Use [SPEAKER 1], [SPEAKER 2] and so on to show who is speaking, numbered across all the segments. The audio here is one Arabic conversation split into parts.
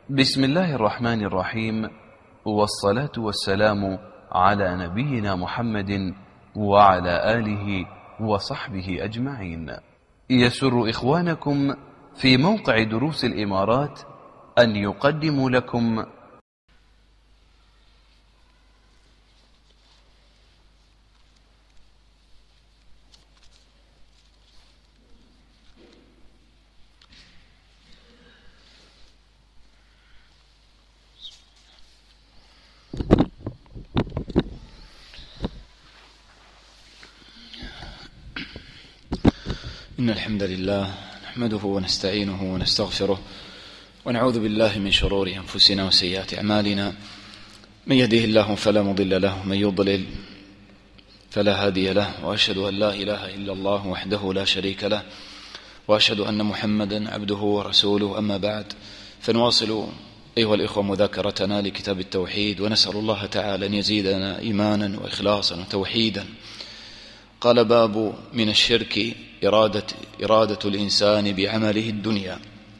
[SPEAKER 1] بسم الله الرحمن الرحيم، والصلاة والسلام على نبينا محمد وعلى آله وصحبه أجمعين. يسر إخوانكم في موقع دروس الإمارات أن يقدموا لكم
[SPEAKER 2] إن الحمد لله نحمده ونستعينه ونستغفره ونعوذ بالله من شرور أنفسنا وسيئات أعمالنا. من يهده الله فلا مضل له ومن يضلل فلا هادي له، وأشهد أن لا إله إلا الله وحده لا شريك له، وأشهد أن محمدا عبده ورسوله. أما بعد، فنواصل أيها الإخوة مذاكرتنا لكتاب التوحيد، ونسأل الله تعالى أن يزيدنا إيمانا وإخلاصا وتوحيدا. قال: باب من الشرك إرادة الإنسان بعمله الدنيا.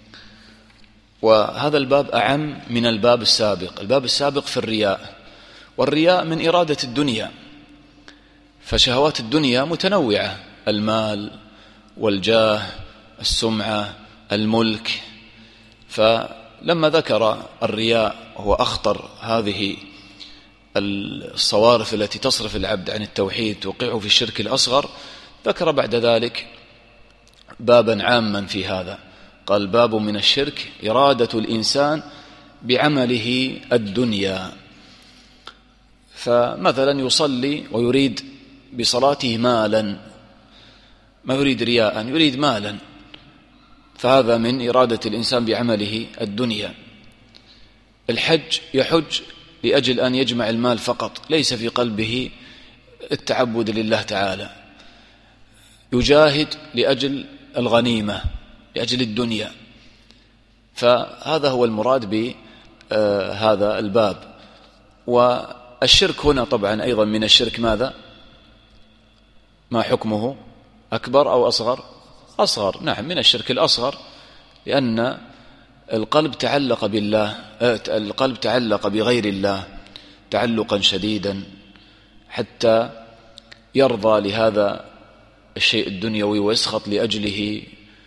[SPEAKER 2] وهذا الباب أعم من الباب السابق. الباب السابق في الرياء، والرياء من إرادة الدنيا، فشهوات الدنيا متنوعة: المال والجاه، السمعة، الملك. فلما ذكر الرياء وهو أخطر هذه الصوارف التي تصرف العبد عن التوحيد توقعه في الشرك الأصغر، ذكر بعد ذلك بابا عاما في هذا. قال: باب من الشرك إرادة الإنسان بعمله الدنيا. فمثلا يصلي ويريد بصلاته مالا، ما يريد رياء، يريد مالا، فهذا من إرادة الإنسان بعمله الدنيا. الحج يحج لأجل أن يجمع المال فقط، ليس في قلبه التعبد لله تعالى. يجاهد لأجل الغنيمة، لأجل الدنيا. فهذا هو المراد بهذا الباب. والشرك هنا طبعا أيضا من الشرك ماذا؟ ما حكمه؟ أكبر أو أصغر؟ أصغر. نعم، من الشرك الأصغر، لأن القلب تعلق بالله، القلب تعلق بغير الله تعلقا شديدا حتى يرضى لهذا الشيء الدنيوي ويسخط لأجله.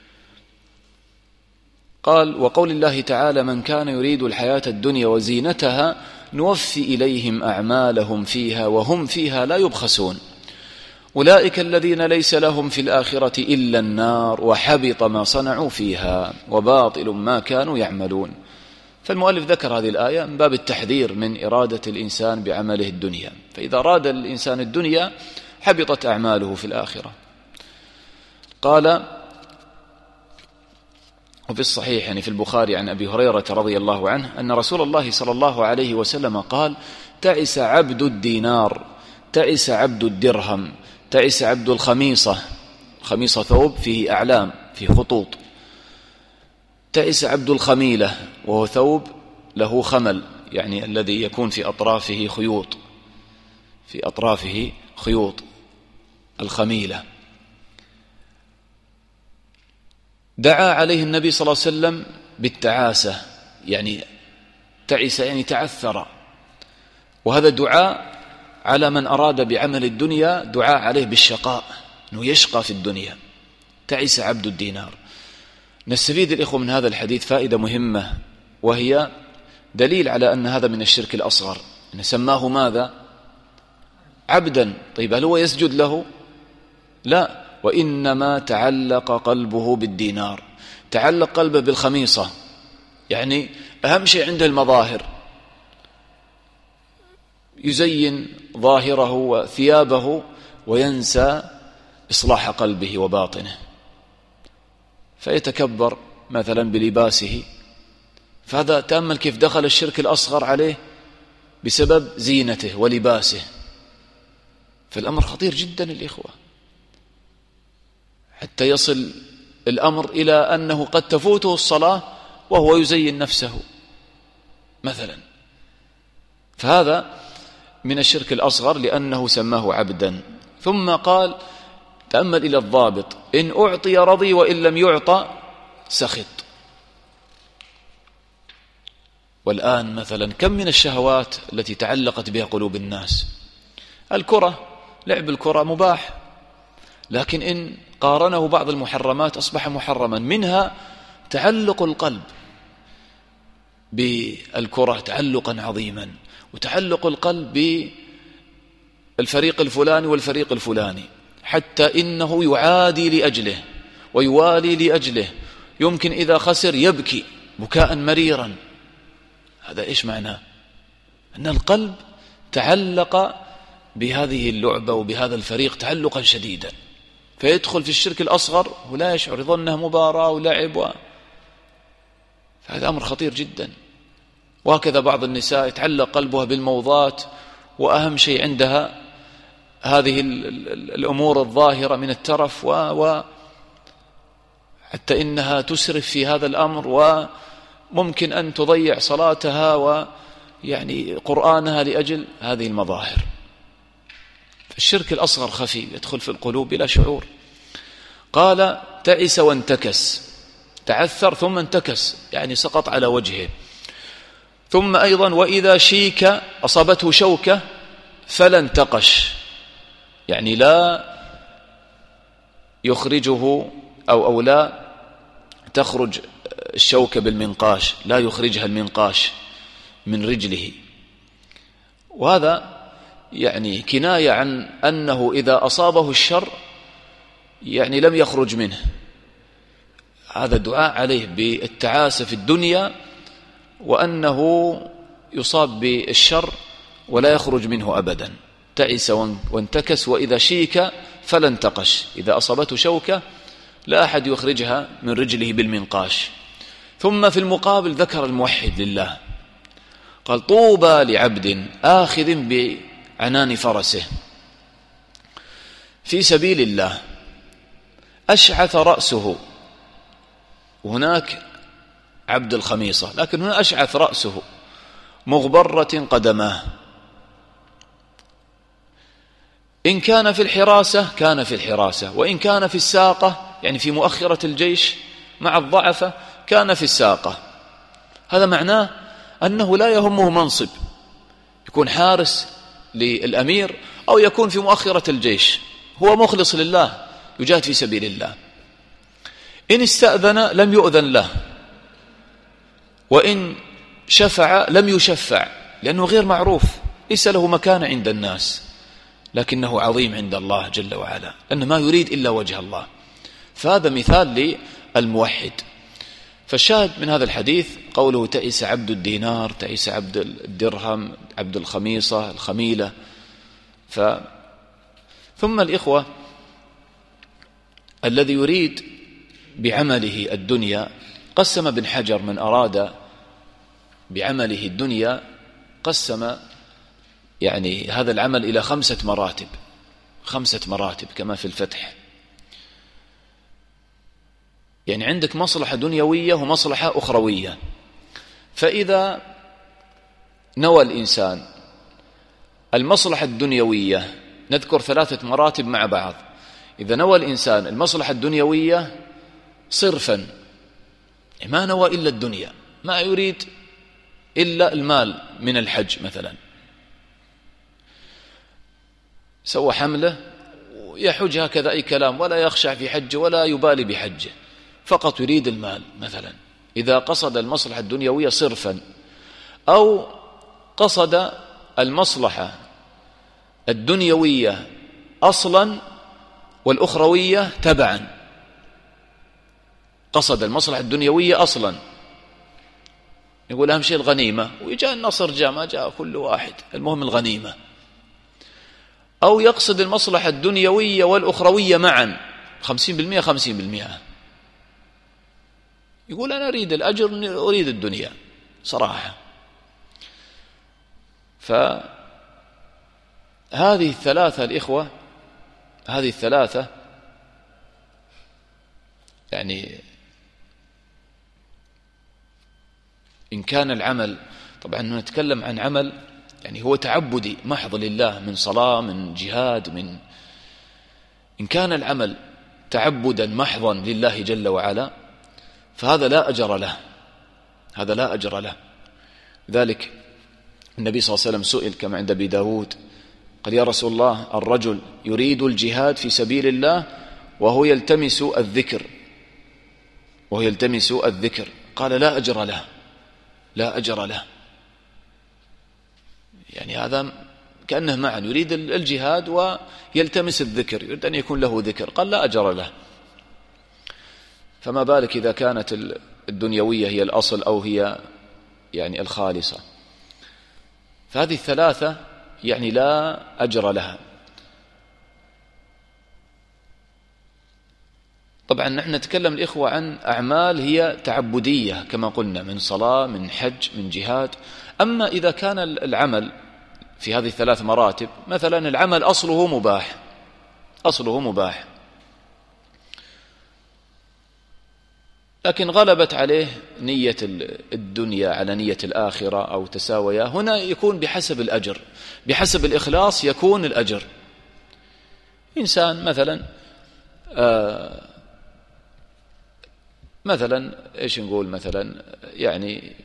[SPEAKER 2] قال: وقول الله تعالى: من كان يريد الحياة الدنيا وزينتها نوفي إليهم أعمالهم فيها وهم فيها لا يبخسون أولئك الذين ليس لهم في الآخرة إلا النار وحبط ما صنعوا فيها وباطل ما كانوا يعملون. فالمؤلف ذكر هذه الآية من باب التحذير من إرادة الإنسان بعمله الدنيا، فإذا أراد الإنسان الدنيا حبطت أعماله في الآخرة. قال: وفي الصحيح يعني في البخاري عن أبي هريرة رضي الله عنه أن رسول الله صلى الله عليه وسلم قال: تعس عبد الدينار، تعس عبد الدرهم، تعس عبد الخميصة. خميصة ثوب فيه أعلام، فيه خطوط. تعس عبد الخميلة، وهو ثوب له خمل، يعني الذي يكون في أطرافه خيوط، في أطرافه خيوط، الخميلة. دعا عليه النبي صلى الله عليه وسلم بالتعاسة، يعني تعس يعني تعثر، وهذا دعاء على من أراد بعمل الدنيا، دعاء عليه بالشقاء، أنه يشقى في الدنيا. تعس عبد الدينار. نستفيد الإخوة من هذا الحديث فائدة مهمة، وهي دليل على أن هذا من الشرك الأصغر. إن سماه ماذا؟ عبدا. طيب هل هو يسجد له؟ لا، وإنما تعلق قلبه بالدينار، تعلق قلبه بالخميصة، يعني أهم شيء عنده المظاهر، يزين ظاهره وثيابه وينسى إصلاح قلبه وباطنه، فيتكبر مثلا بلباسه. فهذا تأمل كيف دخل الشرك الأصغر عليه بسبب زينته ولباسه. فالأمر خطير جدا الإخوة، حتى يصل الأمر إلى أنه قد تفوته الصلاة وهو يزين نفسه مثلا. فهذا من الشرك الأصغر لأنه سماه عبدا. ثم قال: تأمل إلى الضابط: إن أعطي رضي وإن لم يعطى سخط. والآن مثلا كم من الشهوات التي تعلقت بها قلوب الناس. الكرة، لعب الكرة مباح، لكن إن قارنه بعض المحرمات أصبح محرما. منها تعلق القلب بالكرة تعلقا عظيما، وتعلق القلب بالفريق الفلاني والفريق الفلاني، حتى إنه يعادي لأجله ويوالي لأجله، يمكن إذا خسر يبكي بكاء مريرا. هذا إيش معناه؟ أن القلب تعلق بهذه اللعبة وبهذا الفريق تعلقا شديدا، فيدخل في الشرك الأصغر ولا يشعر، يظن أنها مباراة ولعب فهذا أمر خطير جدا. وهكذا بعض النساء يتعلق قلبها بالموضات، وأهم شيء عندها هذه الأمور الظاهرة من الترف، حتى إنها تسرف في هذا الأمر، وممكن أن تضيع صلاتها ويعني قرآنها لأجل هذه المظاهر. الشرك الأصغر خفي يدخل في القلوب بلا شعور. قال تعس وانتكس، تعثر ثم انتكس، يعني سقط على وجهه. ثم أيضا وإذا شيك أصابته شوكة فلا انتقش، يعني لا يخرجه أو لا تخرج الشوكة بالمنقاش، لا يخرجها المنقاش من رجله. وهذا يعني كناية عن أنه إذا أصابه الشر يعني لم يخرج منه. هذا دعاء عليه بالتعاسة في الدنيا، وأنه يصاب بالشر ولا يخرج منه أبدا. تعس وانتكس وإذا شيك فلا انتقش، إذا أصابته شوكة لا أحد يخرجها من رجله بالمنقاش. ثم في المقابل ذكر الموحد لله، قال طوبى لعبد آخذ بعنان فرسه في سبيل الله أشعث رأسه. هناك عبد الخميصة، لكن هنا أشعث رأسه مغبرة قدماه. إن كان في الحراسة كان في الحراسة، وإن كان في الساقة يعني في مؤخرة الجيش مع الضعفة كان في الساقة. هذا معناه أنه لا يهمه منصب، يكون حارس للأمير أو يكون في مؤخرة الجيش، هو مخلص لله يجاهد في سبيل الله. إن استأذن لم يؤذن له، وإن شفع لم يشفع، لأنه غير معروف، ليس له مكانة عند الناس، لكنه عظيم عند الله جل وعلا، لأنه ما يريد إلا وجه الله. فهذا مثال للموحد. فالشاهد من هذا الحديث قوله تعس عبد الدينار، تعس عبد الدرهم، عبد الخميصة، الخميلة. ثم الإخوة، الذي يريد بعمله الدنيا، قسم ابن حجر من أراد بعمله الدنيا قسم يعني هذا العمل إلى 5 مراتب، 5 مراتب كما في الفتح. يعني عندك مصلحة دنيوية ومصلحة أخروية. فإذا نوى الإنسان المصلحة الدنيوية، نذكر 3 مراتب مع بعض. إذا نوى الإنسان المصلحة الدنيوية صرفا، ما نوى إلا الدنيا، ما يريد إلا المال من الحج مثلا، سوى حمله ويحج هكذا أي كلام، ولا يخشع في حجه ولا يبالي بحجه، فقط يريد المال مثلا. إذا قصد المصلحة الدنيوية صرفا، أو قصد المصلحة الدنيوية أصلا والأخروية تبعا، قصد المصلحة الدنيوية أصلا، يقول أهم شيء الغنيمة، ويجاء النصر جاء ما جاء كل واحد، المهم الغنيمة. أو يقصد المصلحة الدنيوية والأخروية معا 50% 50%، يقول أنا أريد الأجر أريد الدنيا صراحة. فهذه الثلاثة الإخوة، هذه الثلاثة يعني إن كان العمل، طبعا نتكلم عن عمل يعني هو تعبدي محض لله، من صلاة، من جهاد، إن كان العمل تعبدا محضا لله جل وعلا فهذا لا أجر له، هذا لا أجر له. ذلك النبي صلى الله عليه وسلم سئل كما عند أبي داود، قال: يا رسول الله، الرجل يريد الجهاد في سبيل الله وهو يلتمس الذكر، قال: لا أجر له. يعني هذا كأنه معا، يريد الجهاد ويلتمس الذكر، يريد أن يكون له ذكر، قال: لا أجر له. فما بالك إذا كانت الدنيوية هي الأصل أو هي يعني الخالصة؟ فهذه الثلاثة يعني لا أجر لها. طبعا نحن نتكلم الإخوة عن أعمال هي تعبدية كما قلنا، من صلاة، من حج، من جهاد. أما إذا كان العمل في هذه الثلاث مراتب، مثلا العمل أصله مباح، لكن غلبت عليه نية الدنيا على نية الآخرة أو تساويا، هنا يكون بحسب الأجر، بحسب الإخلاص يكون الأجر. إنسان مثلا إيش نقول، مثلا يعني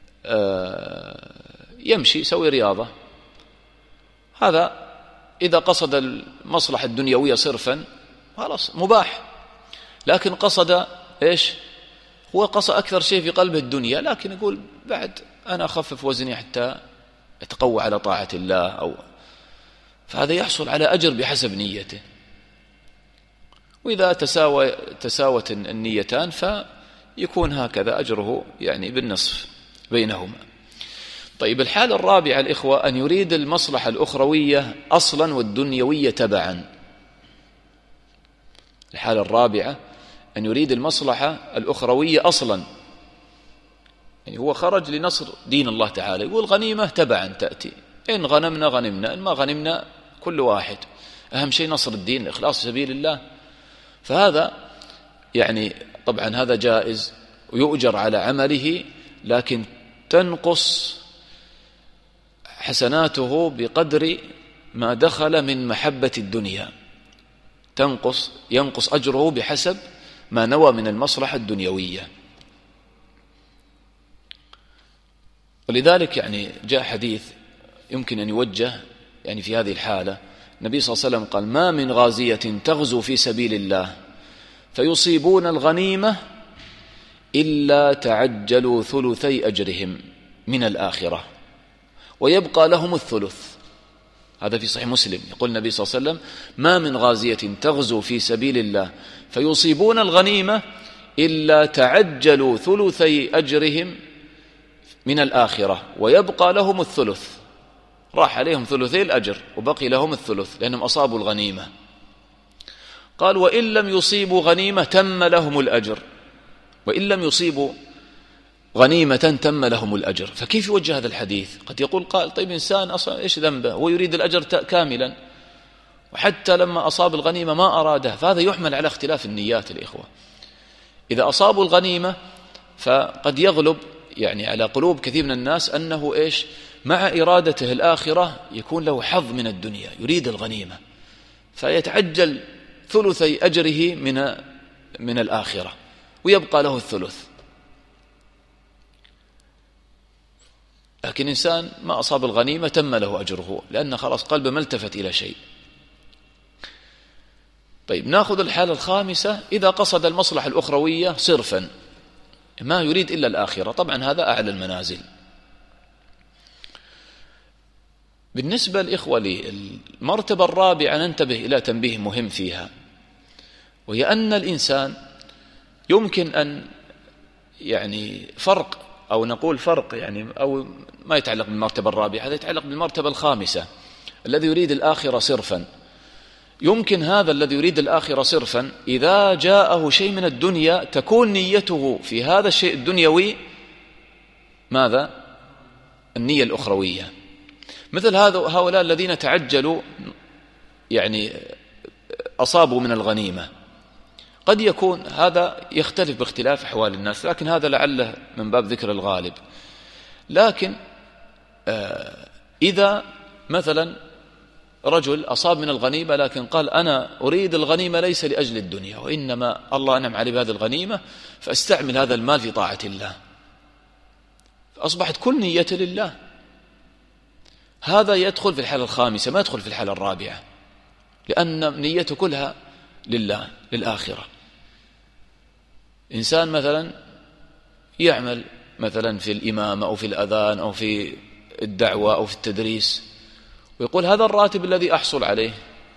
[SPEAKER 2] يمشي يسوي رياضة، هذا إذا قصد المصلحة الدنيوية صرفا خلاص مباح، لكن قصد إيش؟ هو قصد أكثر شيء في قلبه الدنيا، لكن يقول بعد أنا أخفف وزني حتى أتقوى على طاعة الله، فهذا يحصل على أجر بحسب نيته. وإذا تساوت النيتان فيكون هكذا أجره يعني بالنصف بينهما. طيب، الحالة الرابعة الإخوة أن يريد المصلحة الأخروية أصلا والدنيوية تبعا. الحالة الرابعة أن يريد المصلحة الأخروية أصلا، يعني هو خرج لنصر دين الله تعالى، يقول غنيمة تبعا تأتي، إن غنمنا غنمنا، إن ما غنمنا كل واحد، أهم شيء نصر الدين، الإخلاص في سبيل الله. فهذا يعني طبعا هذا جائز ويؤجر على عمله، لكن تنقص حسناته بقدر ما دخل من محبة الدنيا، ينقص أجره بحسب ما نوى من المصلحة الدنيوية. ولذلك يعني جاء حديث يمكن أن يوجه يعني في هذه الحالة. النبي صلى الله عليه وسلم قال: ما من غازية تغزو في سبيل الله فيصيبون الغنيمة إلا تعجلوا ثلثي أجرهم من الآخرة ويبقى لهم الثلث. هذا في صحيح مسلم. يقول النبي صلى الله عليه وسلم: ما من غازية تغزو في سبيل الله فيصيبون الغنيمة إلا تعجلوا ثلثي أجرهم من الآخرة ويبقى لهم الثلث. راح عليهم ثلثي الأجر وبقي لهم الثلث لأنهم أصابوا الغنيمة. قال: وإن لم يصيبوا غنيمة تم لهم الأجر، وإن لم يصيبوا غنيمة تم لهم الأجر. فكيف يوجه هذا الحديث؟ قد يقول قائل: طيب إنسان أصلا إيش ذنبه؟ هو يريد الأجر كاملا، وحتى لما أصاب الغنيمة ما أراده. فهذا يحمل على اختلاف النيات الإخوة. إذا أصابوا الغنيمة فقد يغلب يعني على قلوب كثير من الناس أنه إيش؟ مع إرادته الآخرة يكون له حظ من الدنيا، يريد الغنيمة فيتعجل ثلثي أجره من الآخرة ويبقى له الثلث. لكن إنسان ما أصاب الغنيمة تم له أجره لأن خلاص قلبه ما التفت إلى شيء. طيب، نأخذ الحالة الخامسة: إذا قصد المصلحة الأخروية صرفا، ما يريد إلا الآخرة. طبعا هذا أعلى المنازل. بالنسبة للإخوة للمرتبة الرابعة ننتبه إلى تنبيه مهم فيها، وهي أن الإنسان يمكن أن يعني فرق أو نقول فرق يعني أو ما يتعلق بالمرتبة الرابعة، هذا يتعلق بالمرتبة الخامسة. الذي يريد الآخرة صرفا، يمكن هذا الذي يريد الآخرة صرفا إذا جاءه شيء من الدنيا تكون نيته في هذا الشيء الدنيوي ماذا؟ النية الأخروية. مثل هؤلاء الذين تعجلوا يعني أصابوا من الغنيمة، قد يكون هذا يختلف باختلاف أحوال الناس، لكن هذا لعله من باب ذكر الغالب. لكن إذا مثلا رجل أصاب من الغنيمة لكن قال: أنا أريد الغنيمة ليس لأجل الدنيا، وإنما الله أنعم علي بهذه الغنيمة فأستعمل هذا المال في طاعة الله، فأصبحت كل نية لله. هذا يدخل في الحالة الخامسة، ما يدخل في الحالة الرابعة، لأن نيته كلها لله للآخرة. إنسان مثلا يعمل مثلا في الإمامة أو في الأذان أو في الدعوة أو في التدريس، ويقول هذا الراتب الذي أحصل عليه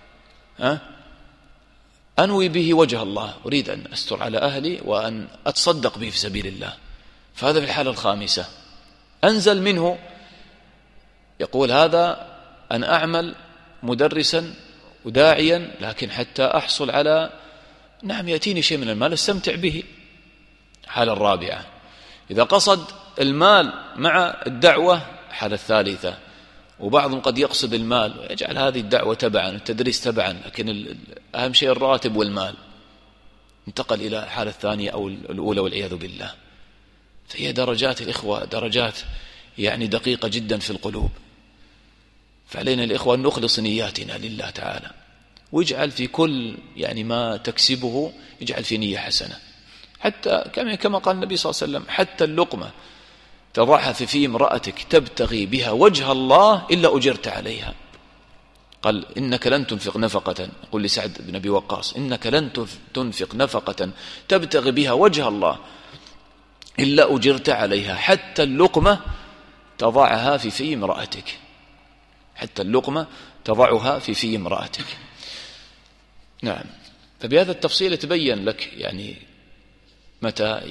[SPEAKER 2] أنوي به وجه الله، أريد أن أستر على أهلي وأن أتصدق به في سبيل الله. فهذا في الحالة الخامسة. أنزل منه يقول هذا أن أعمل مدرسا وداعيا، لكن حتى أحصل على يأتيني شيء من المال استمتع به. حالة الرابعة. إذا قصد المال مع الدعوة، حالة الثالثة. وبعضهم قد يقصد المال ويجعل هذه الدعوة تبعا، التدريس تبعا، لكن أهم شيء الراتب والمال. انتقل إلى حالة الثانية أو الأولى والعياذ بالله. فهي درجات الإخوة، درجات دقيقة جدا في القلوب. فعلينا الإخوة أن نخلص نياتنا لله تعالى، ويجعل في كل ما تكسبه يجعل في نية حسنة. حتى كما قال النبي صلى الله عليه وسلم: حتى اللقمة تضعها في امرأتك تبتغي بها وجه الله إلا أجرت عليها. قال: إنك لن تنفق نفقة، يقول لسعد بن أبي وقاص: إنك لن تنفق نفقة تبتغي بها وجه الله إلا أجرت عليها، حتى اللقمة تضعها في امرأتك. حتى اللقمة تضعها في امرأتك. نعم. فبهذا التفصيل يتبين لك متى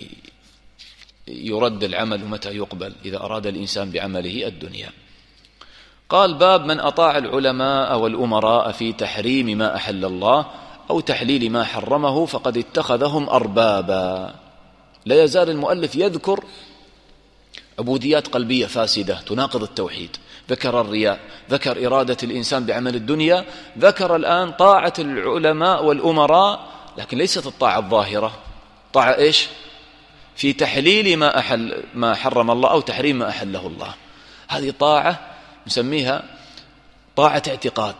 [SPEAKER 2] يرد العمل ومتى يقبل إذا أراد الإنسان بعمله الدنيا. قال: باب من أطاع العلماء والأمراء في تحريم ما أحل الله أو تحليل ما حرمه فقد اتخذهم أربابا. لا يزال المؤلف يذكر عبوديات قلبية فاسدة تناقض التوحيد. ذكر الرياء، ذكر إرادة الإنسان بعمل الدنيا، ذكر الآن طاعة العلماء والأمراء، لكن ليست الطاعة الظاهرة. طاعة إيش؟ في تحليل ما حرم الله أو تحريم ما أحله الله. هذه طاعة نسميها طاعة اعتقاد.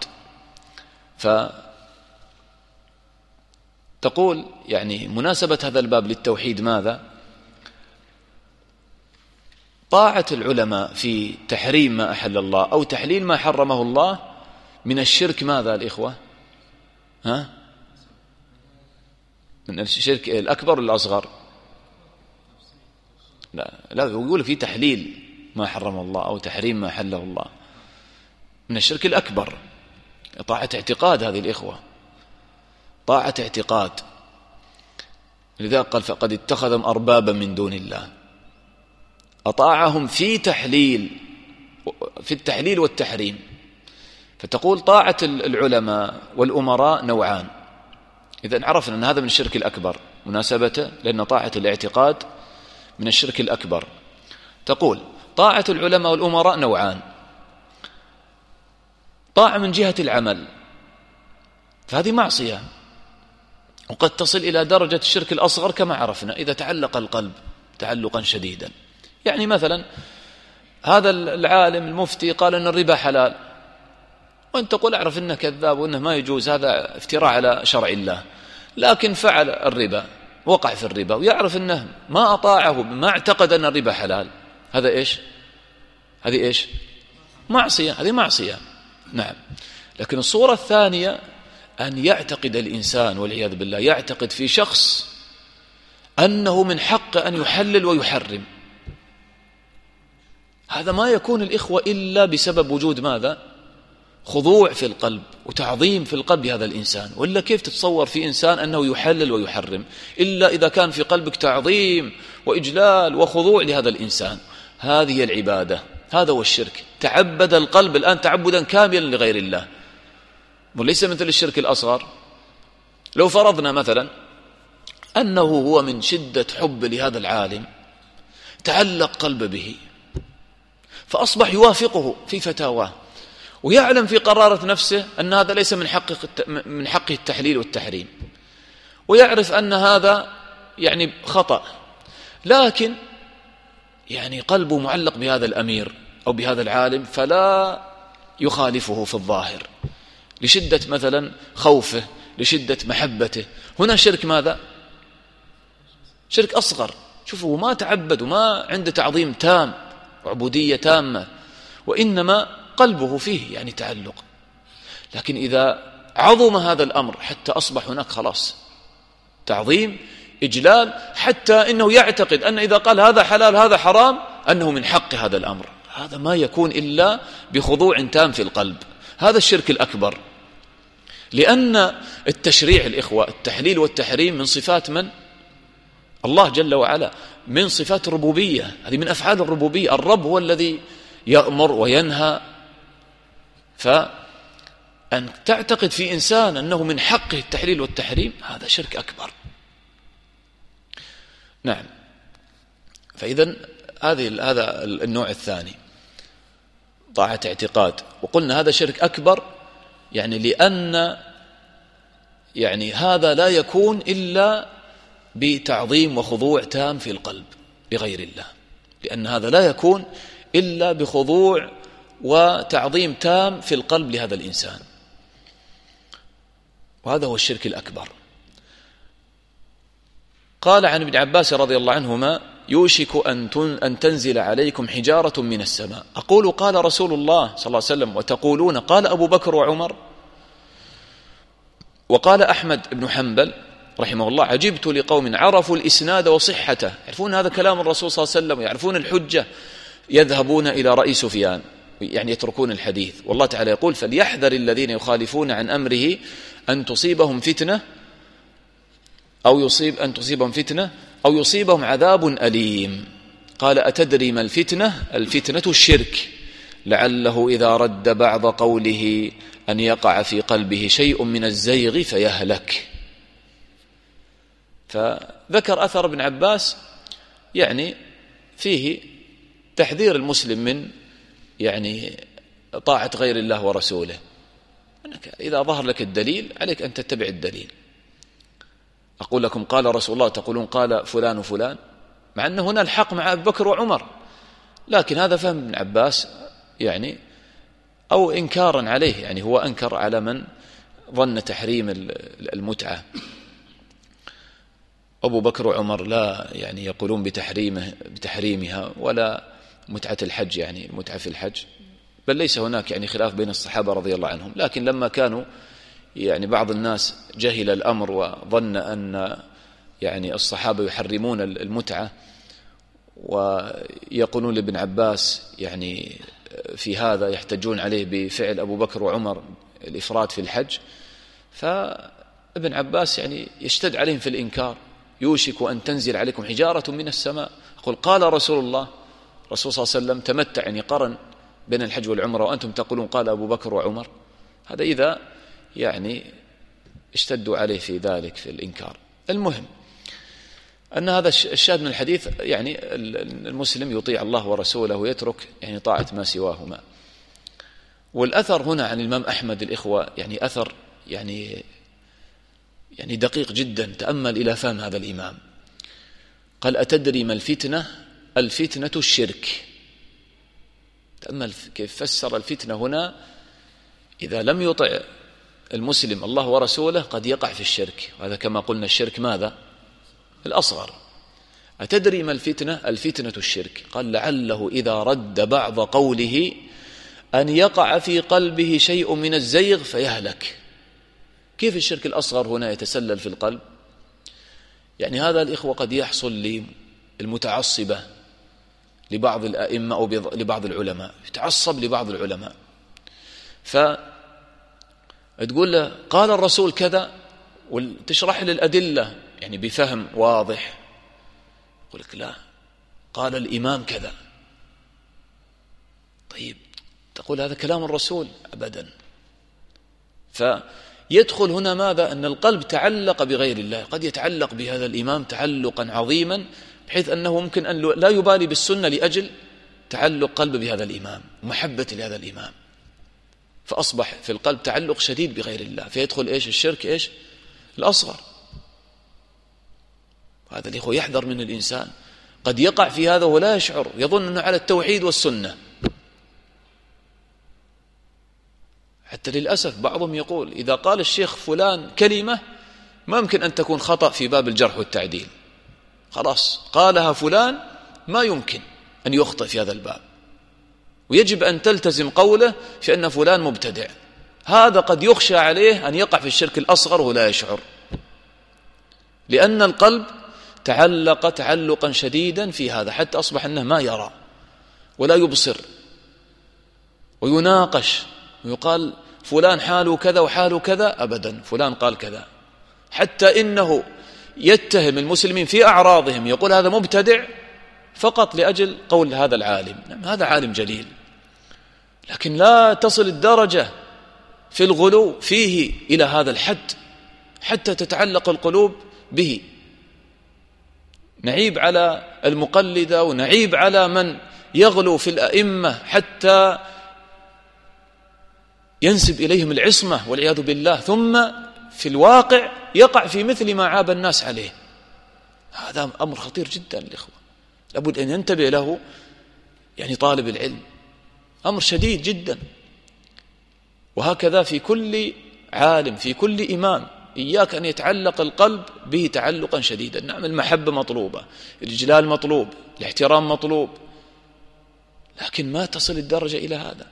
[SPEAKER 2] فتقول مناسبة هذا الباب للتوحيد ماذا؟ طاعة العلماء في تحريم ما أحل الله أو تحليل ما حرمه الله من الشرك. ماذا الإخوة؟ من الشرك الأكبر الأصغر؟ لا يقول في تحليل ما حرم الله أو تحريم ما حله الله من الشرك الأكبر. طاعة اعتقاد هذه الإخوة، طاعة اعتقاد. لذا قال: فقد اتخذهم أربابا من دون الله. أطاعهم في التحليل والتحريم. فتقول طاعة العلماء والأمراء نوعان. إذن عرفنا أن هذا من الشرك الأكبر مناسبته، لأن طاعة الاعتقاد من الشرك الأكبر. تقول طاعة العلماء والأمراء نوعان: طاعة من جهة العمل، فهذه معصية وقد تصل إلى درجة الشرك الأصغر كما عرفنا إذا تعلق القلب تعلقا شديدا. مثلا هذا العالم المفتي قال أن الربا حلال، وأنت تقول أعرف أنه كذاب وأنه ما يجوز، هذا افتراء على شرع الله، لكن فعل الربا، وقع في الربا، ويعرف أنه ما أطاعه، ما اعتقد أن الربا حلال. هذا إيش؟ هذه إيش؟ معصية. هذه معصية. نعم. لكن الصورة الثانية أن يعتقد الإنسان والعياذ بالله، يعتقد في شخص أنه من حق أن يحلل ويحرم. هذا ما يكون الإخوة إلا بسبب وجود ماذا؟ خضوع في القلب وتعظيم في القلب هذا الإنسان. وإلا كيف تتصور في إنسان أنه يحلل ويحرم إلا إذا كان في قلبك تعظيم وإجلال وخضوع لهذا الإنسان. هذه العبادة، هذا هو الشرك. تعبد القلب الآن تعبدا كاملا لغير الله، وليس مثل الشرك الأصغر. لو فرضنا مثلا أنه هو من شدة حب لهذا العالم تعلق قلب به، فأصبح يوافقه في فتاواه، ويعلم في قرارة نفسه أن هذا ليس من حقه التحليل والتحريم، ويعرف أن هذا خطأ، لكن قلبه معلق بهذا الأمير أو بهذا العالم، فلا يخالفه في الظاهر لشدة مثلا خوفه، لشدة محبته. هنا شرك ماذا؟ شرك أصغر، شوفوا ما تعبد وما عنده تعظيم تام وعبودية تامة، وإنما قلبه فيه يعني تعلق. لكن إذا عظم هذا الأمر حتى أصبح هناك خلاص تعظيم إجلال، حتى إنه يعتقد أن إذا قال هذا حلال هذا حرام أنه من حق هذا الأمر، هذا ما يكون إلا بخضوع تام في القلب. هذا الشرك الأكبر، لأن التشريع الإخوة التحليل والتحريم من صفات من؟ الله جل وعلا، من صفات الربوبية، هذه من أفعال الربوبية. الرب هو الذي يأمر وينهى، فأن تعتقد في إنسان أنه من حقه التحليل والتحريم هذا شرك أكبر. نعم. فإذن هذا النوع الثاني طاعة اعتقاد، وقلنا هذا شرك أكبر يعني لأن يعني هذا لا يكون إلا بتعظيم وخضوع تام في القلب لغير الله، لأن هذا لا يكون إلا بخضوع وتعظيم تام في القلب لهذا الإنسان، وهذا هو الشرك الأكبر. قال عن ابن عباس رضي الله عنهما: يوشك أن تنزل عليكم حجارة من السماء. أقول قال رسول الله صلى الله عليه وسلم، وتقولون قال أبو بكر وعمر. وقال أحمد بن حنبل رحمه الله: عجبت لقوم عرفوا الإسناد وصحته، يعرفون هذا كلام الرسول صلى الله عليه وسلم ويعرفون الحجة، يذهبون إلى رأي سفيان يعني يتركون الحديث. والله تعالى يقول: فليحذر الذين يخالفون عن أمره أن تصيبهم فتنة أو يصيبهم عذاب أليم. قال: أتدري ما الفتنة؟ الفتنة الشرك، لعله إذا رد بعض قوله أن يقع في قلبه شيء من الزيغ فيهلك. فذكر أثر ابن عباس يعني فيه تحذير المسلم من يعني طاعة غير الله ورسوله، أنك إذا ظهر لك الدليل عليك أن تتبع الدليل. أقول لكم قال رسول الله تقولون قال فلان وفلان، مع أن هنا الحق مع أبي بكر وعمر، لكن هذا فهم ابن عباس يعني أو إنكارا عليه، يعني هو أنكر على من ظن تحريم المتعة. أبو بكر وعمر لا يعني يقولون بتحريمها ولا متعة الحج، يعني المتعة في الحج، بل ليس هناك يعني خلاف بين الصحابة رضي الله عنهم. لكن لما كانوا يعني بعض الناس جهل الأمر وظن أن يعني الصحابة يحرمون المتعة ويقولون لابن عباس يعني في هذا يحتجون عليه بفعل أبو بكر وعمر الإفراد في الحج، فابن عباس يعني يشتد عليهم في الإنكار: يوشك أن تنزل عليكم حجارة من السماء. يقول قال رسول الله، رسول صلى الله عليه وسلم تمتع، يعني قرن بين الحج والعمرة، وأنتم تقولون قال أبو بكر وعمر. هذا إذا يعني اشتدوا عليه في ذلك في الإنكار. المهم أن هذا الشاهد من الحديث يعني المسلم يطيع الله ورسوله ويترك يعني طاعة ما سواهما. والأثر هنا عن الإمام أحمد الإخوة يعني أثر يعني دقيق جدا، تأمل إلى فهم هذا الإمام. قال: أتدري ما الفتنة؟ الفتنة الشرك. تأمل كيف فسر الفتنة هنا. إذا لم يطع المسلم الله ورسوله قد يقع في الشرك، وهذا كما قلنا الشرك ماذا؟ الأصغر. أتدري ما الفتنة؟ الفتنة الشرك. قال: لعله إذا رد بعض قوله أن يقع في قلبه شيء من الزيغ فيهلك. كيف الشرك الأصغر هنا يتسلل في القلب؟ يعني هذا الإخوة قد يحصل للمتعصبة لبعض الأئمة أو لبعض العلماء، يتعصب لبعض العلماء، فتقول له قال الرسول كذا وتشرح له الأدلة يعني بفهم واضح، يقول لك لا قال الإمام كذا. طيب تقول هذا كلام الرسول؟ أبدا. فيدخل هنا ماذا؟ أن القلب تعلق بغير الله، قد يتعلق بهذا الإمام تعلقا عظيما بحيث أنه ممكن أن لا يبالي بالسنة لأجل تعلق قلبه بهذا الإمام ومحبة لهذا الإمام، فأصبح في القلب تعلق شديد بغير الله، فيدخل إيش؟ الشرك إيش؟ الأصغر. هذا الإخوة يحذر من الإنسان، قد يقع في هذا ولا يشعر، يظن أنه على التوحيد والسنة. حتى للأسف بعضهم يقول إذا قال الشيخ فلان كلمة ما يمكن أن تكون خطأ في باب الجرح والتعديل، خلاص قالها فلان ما يمكن أن يخطئ في هذا الباب، ويجب أن تلتزم قوله في أن فلان مبتدع. هذا قد يخشى عليه أن يقع في الشرك الأصغر ولا يشعر، لأن القلب تعلق تعلقا شديدا في هذا حتى أصبح أنه ما يرى ولا يبصر، ويناقش ويقال فلان حاله كذا وحاله كذا، أبدا فلان قال كذا، حتى إنه يتهم المسلمين في أعراضهم، يقول هذا مبتدع فقط لأجل قول هذا العالم. نعم هذا عالم جليل، لكن لا تصل الدرجة في الغلو فيه إلى هذا الحد حتى تتعلق القلوب به. نعيب على المقلدة ونعيب على من يغلو في الأئمة حتى ينسب إليهم العصمة والعياذ بالله، ثم في الواقع يقع في مثل ما عاب الناس عليه. هذا أمر خطير جدا الإخوة، لابد أن ينتبه له يعني طالب العلم، أمر شديد جدا. وهكذا في كل عالم، في كل إمام، إياك أن يتعلق القلب به تعلقا شديدا. نعم المحبة مطلوبة، الإجلال مطلوب، الاحترام مطلوب، لكن ما تصل الدرجة إلى هذا.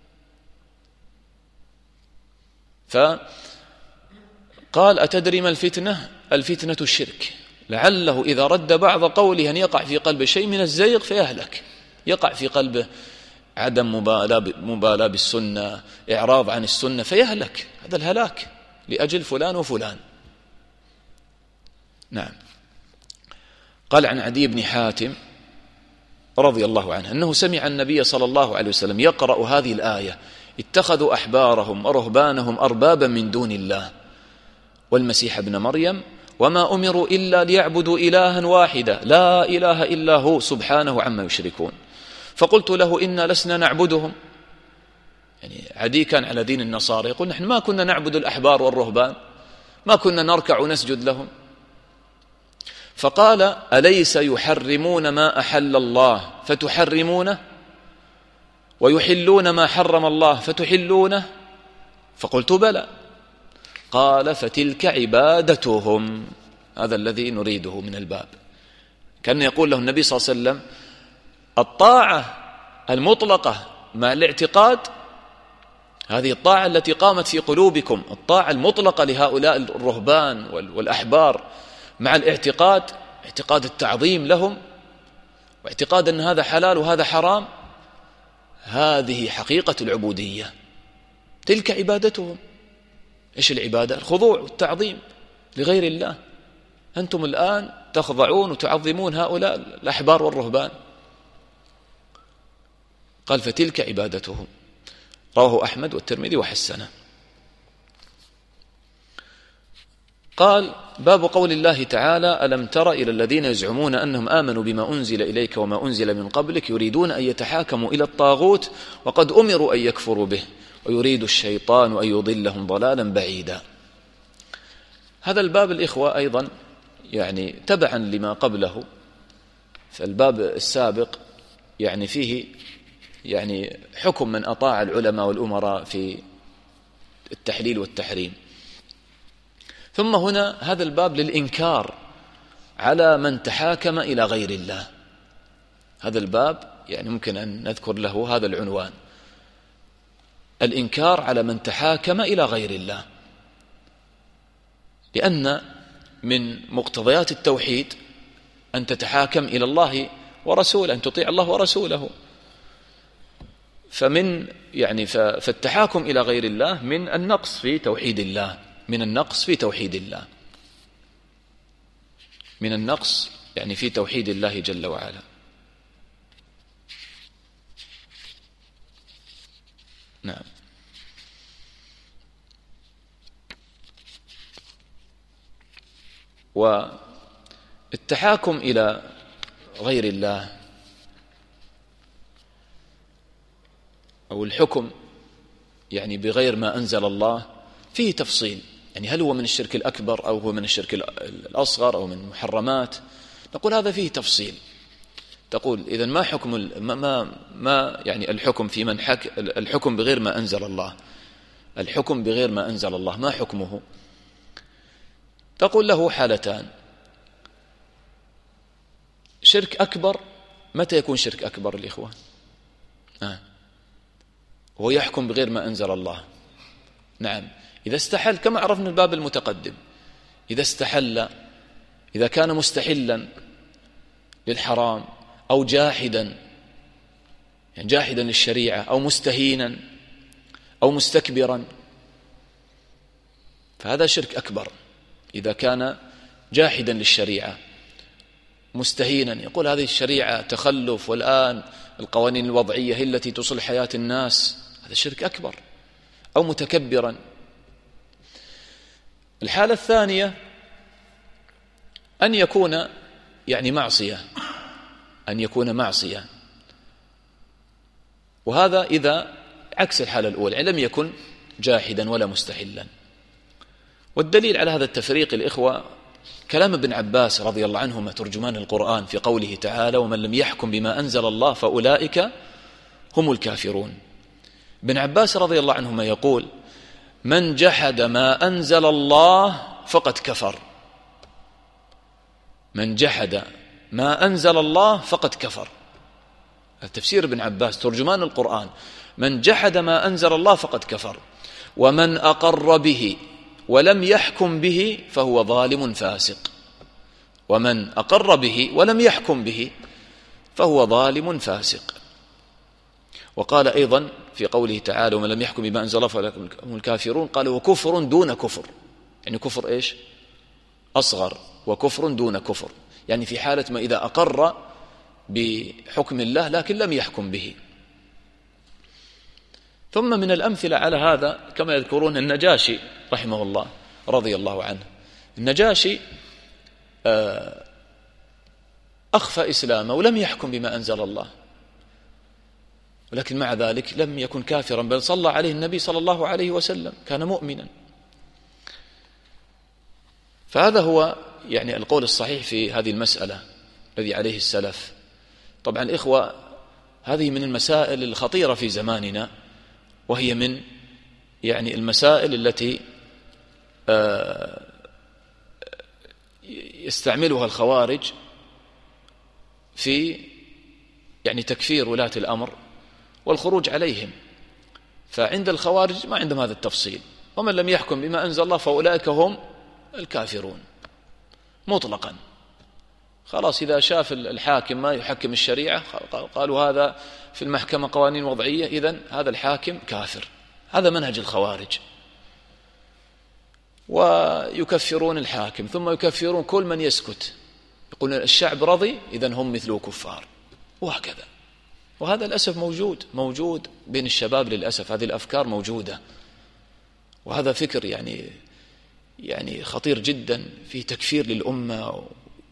[SPEAKER 2] فقال أتدري ما الفتنة؟ الفتنة الشرك، لعله إذا رد بعض قوله أن يقع في قلب شيء من الزيغ فيهلك، يقع في قلبه عدم مبالاة بالسنة، إعراض عن السنة، فيهلك. هذا الهلاك لأجل فلان وفلان. نعم. قال عن عدي بن حاتم رضي الله عنه أنه سمع النبي صلى الله عليه وسلم يقرأ هذه الآية: اتخذوا أحبارهم ورهبانهم أربابا من دون الله والمسيح ابن مريم وما أمروا إلا ليعبدوا إلها واحدا لا إله إلا هو سبحانه عما يشركون. فقلت له إنا لسنا نعبدهم. يعني عدي كان على دين النصارى، يقول نحن ما كنا نعبد الأحبار والرهبان، ما كنا نركع ونسجد لهم. فقال: أليس يحرمون ما أحل الله فتحرمونه ويحلون ما حرم الله فتحلونه؟ فقلت بلى. قال: فتلك عبادتهم. هذا الذي نريده من الباب. كان يقول له النبي صلى الله عليه وسلم: الطاعة المطلقة مع الاعتقاد، هذه الطاعة التي قامت في قلوبكم، الطاعة المطلقة لهؤلاء الرهبان والأحبار مع الاعتقاد، اعتقاد التعظيم لهم واعتقاد أن هذا حلال وهذا حرام، هذه حقيقة العبودية، تلك عبادتهم. إيش العبادة؟ الخضوع والتعظيم لغير الله. أنتم الآن تخضعون وتعظمون هؤلاء الأحبار والرهبان. قال: فتلك عبادتهم. رواه أحمد والترمذي وحسنه. قال: باب قول الله تعالى: ألم تر إلى الذين يزعمون أنهم آمنوا بما أنزل إليك وما أنزل من قبلك يريدون أن يتحاكموا إلى الطاغوت وقد أمروا أن يكفروا به ويريد الشيطان أن يضلهم ضلالا بعيدا. هذا الباب الإخوة أيضا يعني تبعا لما قبله، فالباب السابق يعني فيه يعني حكم من أطاع العلماء والأمراء في التحليل والتحريم، ثم هنا هذا الباب للإنكار على من تحاكم إلى غير الله. هذا الباب يعني ممكن أن نذكر له هذا العنوان: الإنكار على من تحاكم إلى غير الله، لأن من مقتضيات التوحيد أن تتحاكم إلى الله ورسوله، أن تطيع الله ورسوله. فالتحاكم إلى غير الله من النقص في توحيد الله، من النقص في توحيد الله، من النقص يعني في توحيد الله جل وعلا. نعم. والتحاكم إلى غير الله أو الحكم يعني بغير ما أنزل الله فيه تفصيل، يعني هل هو من الشرك الأكبر أو هو من الشرك الأصغر أو من المحرمات؟ نقول هذا فيه تفصيل. تقول إذن ما حكم ما يعني الحكم في من الحكم بغير ما أنزل الله، الحكم بغير ما أنزل الله ما حكمه؟ تقول له حالتان: شرك أكبر. متى يكون شرك أكبر الإخوة؟ هو يحكم بغير ما أنزل الله. نعم، إذا استحل كما عرفنا الباب المتقدم، إذا استحل، إذا كان مستحلا للحرام أو جاحدا، يعني جاحدا للشريعة، أو مستهينا أو مستكبرا، فهذا شرك أكبر. إذا كان جاحدا للشريعة مستهينا، يقول هذه الشريعة تخلف، والآن القوانين الوضعية هي التي تصلح حياة الناس، هذا شرك أكبر. أو متكبرا. الحالة الثانية أن يكون يعني معصية، أن يكون معصية، وهذا إذا عكس الحالة الأولى، يعني لم يكن جاحدا ولا مستحلا. والدليل على هذا التفريق الإخوة كلام ابن عباس رضي الله عنهما ترجمان القرآن في قوله تعالى: ومن لم يحكم بما أنزل الله فأولئك هم الكافرون. ابن عباس رضي الله عنهما يقول: من جحد ما أنزل الله فقد كفر. من جحد ما أنزل الله فقد كفر. التفسير ابن عباس ترجمان القرآن: من جحد ما أنزل الله فقد كفر، ومن أقر به ولم يحكم به فهو ظالم فاسق. ومن أقر به ولم يحكم به فهو ظالم فاسق. وقال أيضا في قوله تعالى: ومن لم يحكم بما أنزل الله فأولئك هم الكافرون، قال: وكفر دون كفر. يعني كفر إيش؟ أصغر، وكفر دون كفر، يعني في حالة ما إذا أقر بحكم الله لكن لم يحكم به. ثم من الأمثلة على هذا كما يذكرون النجاشي رحمه الله رضي الله عنه. النجاشي أخفى إسلامه ولم يحكم بما أنزل الله، ولكن مع ذلك لم يكن كافرا، بل صلى عليه النبي صلى الله عليه وسلم، كان مؤمنا. فهذا هو يعني القول الصحيح في هذه المسألة الذي عليه السلف. طبعا الإخوة هذه من المسائل الخطيرة في زماننا، وهي من يعني المسائل التي يستعملها الخوارج في يعني تكفير ولاة الأمر والخروج عليهم. فعند الخوارج ما عندهم هذا التفصيل: ومن لم يحكم بما أنزل الله فأولئك هم الكافرون مطلقا. خلاص، إذا شاف الحاكم ما يحكم الشريعة قالوا هذا في المحكمة قوانين وضعية، إذن هذا الحاكم كافر. هذا منهج الخوارج. ويكفرون الحاكم ثم يكفرون كل من يسكت، يقولون الشعب رضي إذن هم مثله كفار، وهكذا. وهذا للأسف موجود بين الشباب، للأسف هذه الأفكار موجودة. وهذا فكر يعني خطير جدا في تكفير للأمة،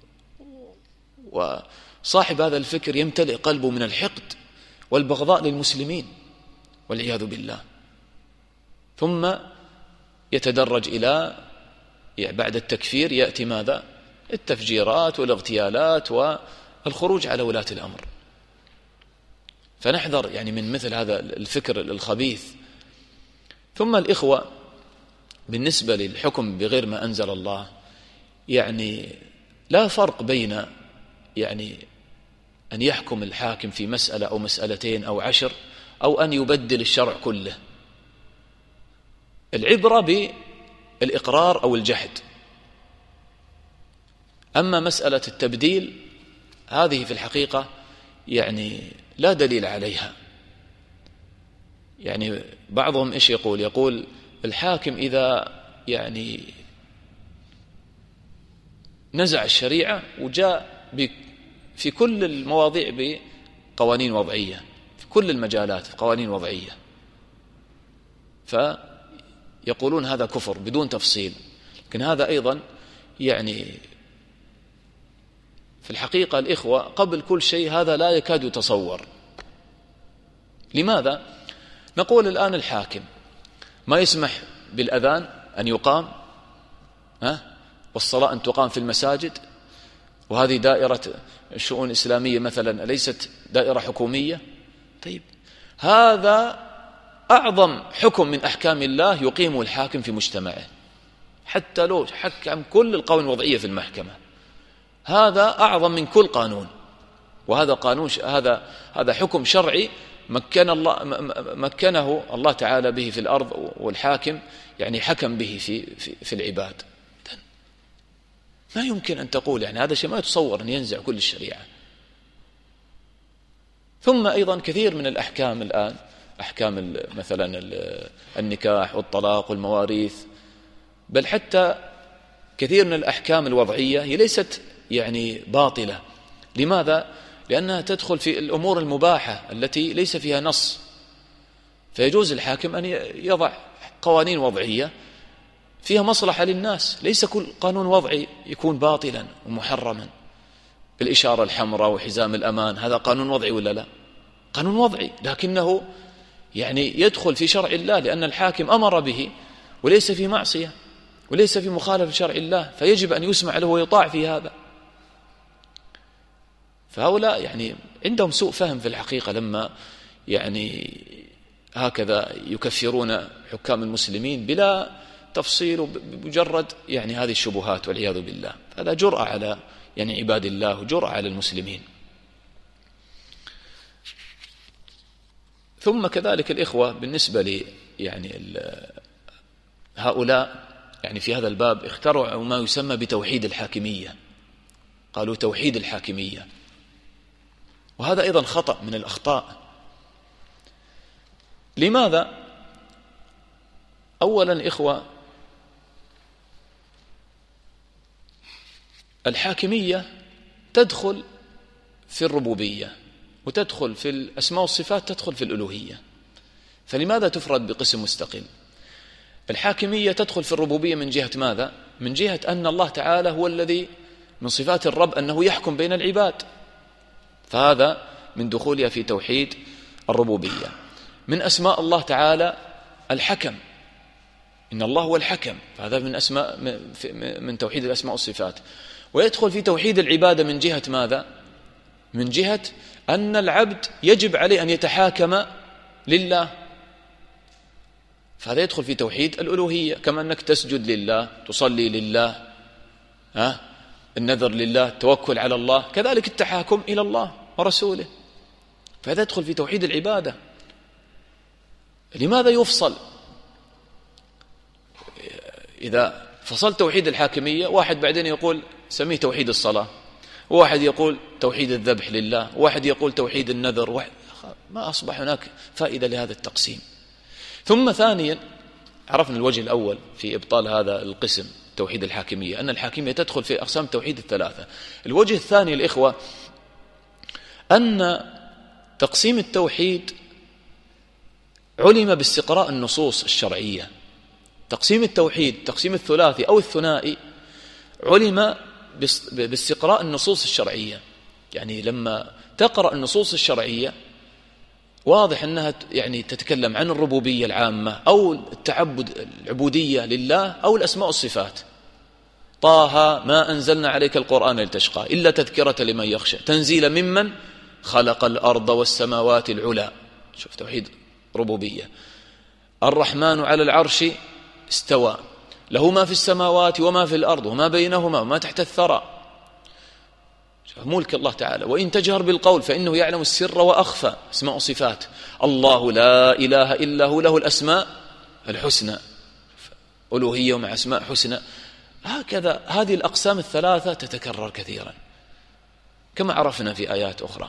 [SPEAKER 2] وصاحب هذا الفكر يمتلئ قلبه من الحقد والبغضاء للمسلمين والعياذ بالله. ثم يتدرج إلى بعد التكفير يأتي ماذا؟ التفجيرات والاغتيالات والخروج على ولاة الأمر. فنحذر يعني من مثل هذا الفكر الخبيث. ثم الإخوة بالنسبة للحكم بغير ما أنزل الله، يعني لا فرق بين يعني أن يحكم الحاكم في مسألة أو مسألتين أو 10، أو أن يبدل الشرع كله. العبرة بالإقرار أو الجحد. أما مسألة التبديل هذه في الحقيقة يعني لا دليل عليها. يعني بعضهم إيش يقول الحاكم إذا يعني نزع الشريعة وجاء في كل المواضيع بقوانين وضعية، في كل المجالات قوانين وضعية، فيقولون هذا كفر بدون تفصيل. لكن هذا أيضا يعني في الحقيقة الإخوة قبل كل شيء هذا لا يكاد يتصور. لماذا؟ نقول الآن الحاكم ما يسمح بالأذان أن يقام، والصلاة أن تقام في المساجد، وهذه دائرة الشؤون الإسلامية مثلا ليست دائرة حكومية. طيب، هذا أعظم حكم من أحكام الله يقيمه الحاكم في مجتمعه، حتى لو حكم كل القوانين الوضعية في المحكمة، هذا أعظم من كل قانون وهذا قانون، هذا حكم شرعي مكنه الله تعالى به في الأرض، والحاكم يعني حكم به في العباد. ما يمكن أن تقول يعني هذا شيء ما يتصور أن ينزع كل الشريعة. ثم أيضا كثير من الأحكام الآن، أحكام مثلا النكاح والطلاق والمواريث، بل حتى كثير من الأحكام الوضعية هي ليست يعني باطلة. لماذا؟ لأنها تدخل في الأمور المباحة التي ليس فيها نص، فيجوز الحاكم أن يضع قوانين وضعية فيها مصلحة للناس. ليس كل قانون وضعي يكون باطلا ومحرما. الإشارة الحمراء وحزام الأمان، هذا قانون وضعي ولا لا؟ قانون وضعي، لكنه يعني يدخل في شرع الله، لأن الحاكم أمر به وليس في معصية وليس في مخالفة شرع الله، فيجب أن يسمع له ويطاع في هذا. فهؤلاء يعني عندهم سوء فهم في الحقيقة لما يعني هكذا يكفرون حكام المسلمين بلا تفصيل وبمجرد يعني هذه الشبهات والعياذ بالله. هذا جرأة على يعني عباد الله وجرأة على المسلمين. ثم كذلك الإخوة بالنسبة لي يعني هؤلاء يعني في هذا الباب اخترعوا ما يسمى بتوحيد الحاكمية، قالوا توحيد الحاكمية، وهذا أيضا خطأ من الأخطاء. لماذا؟ أولا إخوة، الحاكمية تدخل في الربوبية وتدخل في الأسماء والصفات، تدخل في الألوهية، فلماذا تفرد بقسم مستقل؟ الحاكمية تدخل في الربوبية من جهة ماذا؟ من جهة أن الله تعالى هو الذي من صفات الرب أنه يحكم بين العباد، فهذا من دخولها في توحيد الربوبية. من أسماء الله تعالى الحكم، إن الله هو الحكم، فهذا من توحيد الأسماء والصفات. ويدخل في توحيد العبادة من جهة ماذا؟ من جهة أن العبد يجب عليه أن يتحاكم لله، فهذا يدخل في توحيد الألوهية، كما أنك تسجد لله، تصلي لله، النذر لله، التوكل على الله، كذلك التحاكم إلى الله ورسوله، فهذا يدخل في توحيد العبادة. لماذا يفصل؟ إذا فصل توحيد الحاكمية، واحد بعدين يقول سميه توحيد الصلاة، واحد يقول توحيد الذبح لله، واحد يقول توحيد النذر، ما أصبح هناك فائدة لهذا التقسيم. ثم ثانيا عرفنا الوجه الأول في إبطال هذا القسم توحيد الحاكمية، أن الحاكمية تدخل في أقسام توحيد الثلاثة. الوجه الثاني الإخوة أن تقسيم التوحيد علم باستقراء النصوص الشرعية. تقسيم التوحيد، تقسيم الثلاثي أو الثنائي، علم باستقراء النصوص الشرعية. يعني لما تقرأ النصوص الشرعية واضح أنها يعني تتكلم عن الربوبية العامة أو التعبد، العبودية لله، أو الأسماء والصفات. طه ما أنزلنا عليك القرآن لتشقى إلا تذكرة لمن يخشى تنزيلا ممن خلق الأرض والسماوات العلى، شوف توحيد ربوبية. الرحمن على العرش استوى، له ما في السماوات وما في الأرض وما بينهما وما تحت الثرى، ملك الله تعالى. وإن تجهر بالقول فإنه يعلم السر وأخفى، أسماء وصفات. الله لا إله إلا هو، له الأسماء الحسنى، ألوهية ومع أسماء حسنى. هكذا هذه الأقسام الثلاثة تتكرر كثيرا كما عرفنا في آيات أخرى.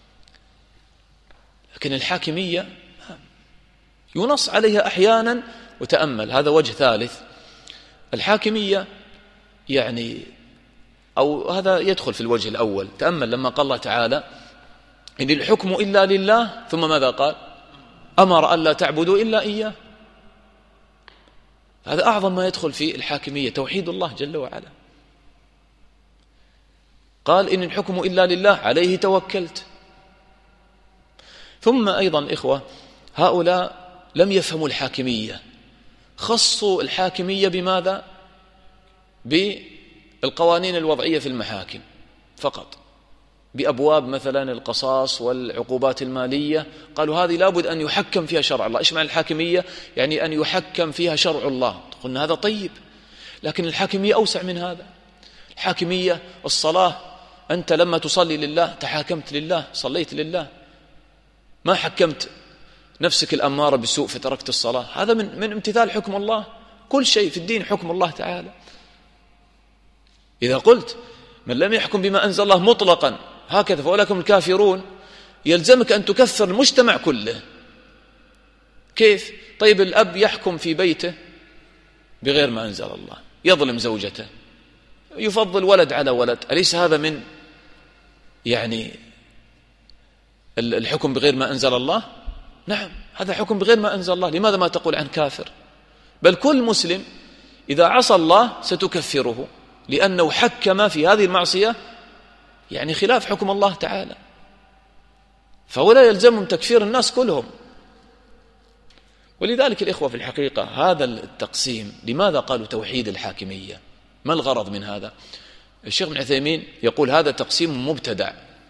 [SPEAKER 2] لكن الحاكمية ينص عليها أحيانا، وتأمل هذا وجه ثالث. الحاكمية يعني أو هذا يدخل في الوجه الأول. تأمل لما قال الله تعالى إن الحكم إلا لله، ثم ماذا قال؟ أمر ألا تعبدوا إلا إياه. هذا أعظم ما يدخل في الحاكمية، توحيد الله جل وعلا. قال إن الحكم إلا لله عليه توكلت. ثم أيضا إخوة، هؤلاء لم يفهموا الحاكمية، خصوا الحاكمية بماذا؟ بالقوانين الوضعية في المحاكم فقط، بأبواب مثلا القصاص والعقوبات المالية. قالوا هذه لابد أن يحكم فيها شرع الله. إيش معنى الحاكمية؟ يعني أن يحكم فيها شرع الله. قلنا هذا طيب، لكن الحاكمية أوسع من هذا. الحاكمية الصلاة أنت لما تصلي لله تحاكمت لله، صليت لله، ما حكمت نفسك الأمارة بالسوء فتركت الصلاة. هذا من امتثال حكم الله. كل شيء في الدين حكم الله تعالى. إذا قلت من لم يحكم بما أنزل الله مطلقا هكذا فأولئكم الكافرون، يلزمك أن تكفر المجتمع كله. كيف؟ طيب الأب يحكم في بيته بغير ما أنزل الله، يظلم زوجته، يفضل ولد على ولد، أليس هذا من يعني الحكم بغير ما أنزل الله؟ نعم، هذا حكم بغير ما أنزل الله. لماذا ما تقول عن كافر؟ بل كل مسلم إذا عصى الله ستكفره، لأنه حكم في هذه المعصية يعني خلاف حكم الله تعالى، فولا يلزمهم تكفير الناس كلهم. ولذلك الإخوة في الحقيقة هذا التقسيم، لماذا قالوا توحيد الحاكمية؟ ما الغرض من هذا؟ الشيخ ابن عثيمين يقول هذا تقسيم مبتدع،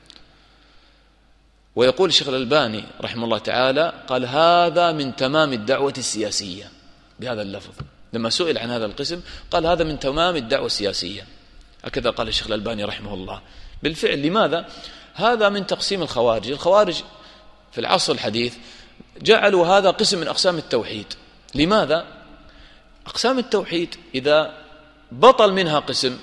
[SPEAKER 2] ويقول الشيخ الألباني رحمه الله تعالى قال هذا من تمام الدعوة السياسية، بهذا اللفظ لما سئل عن هذا القسم قال هذا من تمام الدعوة السياسية، هكذا قال الشيخ الألباني رحمه الله. بالفعل لماذا؟ هذا من تقسيم الخوارج. الخوارج في العصر الحديث جعلوا هذا قسم من أقسام التوحيد. لماذا؟ أقسام التوحيد إذا بطل منها قسم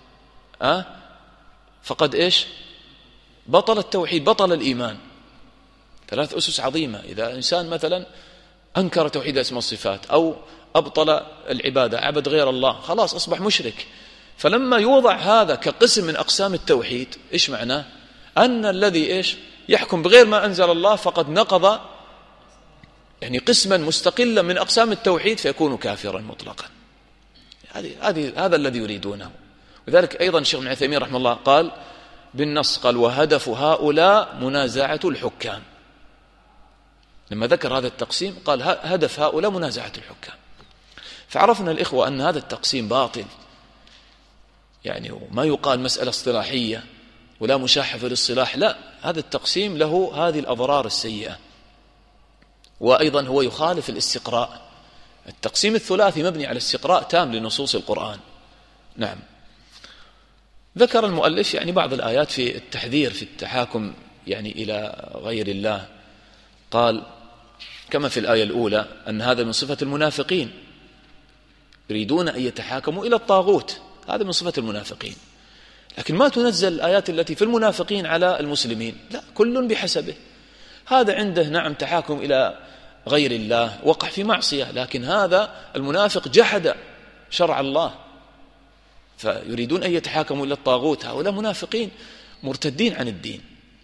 [SPEAKER 2] فقد إيش؟ بطل التوحيد، بطل الإيمان. 3 أسس عظيمة. إذا إنسان مثلا أنكر توحيد اسم الصفات أو أبطل العبادة، عبد غير الله، خلاص أصبح مشرك. فلما يوضع هذا كقسم من أقسام التوحيد، إيش معناه؟ أن الذي إيش يحكم بغير ما أنزل الله فقد نقض يعني قسما مستقلا من أقسام التوحيد فيكون كافرا مطلقا. هذا الذي يريدونه. وذلك أيضا الشيخ ابن عثيمين رحمه الله قال بالنص، قال وهدف هؤلاء منازعة الحكام. لما ذكر هذا التقسيم قال هدف هؤلاء منازعة الحكام. فعرفنا الإخوة أن هذا التقسيم باطل، يعني ما يقال مسألة اصطلاحية ولا مشاحة في الاصطلاح، لا، هذا التقسيم له هذه الأضرار السيئة. وأيضا هو يخالف الاستقراء. التقسيم الثلاثي مبني على استقراء تام لنصوص القرآن. نعم. ذكر المؤلف يعني بعض الآيات في التحذير في التحاكم يعني إلى غير الله. قال كما في الآية الأولى أن هذا من صفة المنافقين، يريدون أن يتحاكموا إلى الطاغوت، هذا من صفة المنافقين. لكن ما تنزل الآيات التي في المنافقين على المسلمين، لا، كل بحسبه. هذا عنده نعم تحاكم إلى غير الله، وقع في معصية، لكن هذا المنافق جحد شرع الله فيريدون أن يتحاكموا إلى الطاغوت، هؤلاء منافقين مرتدين عن الدين.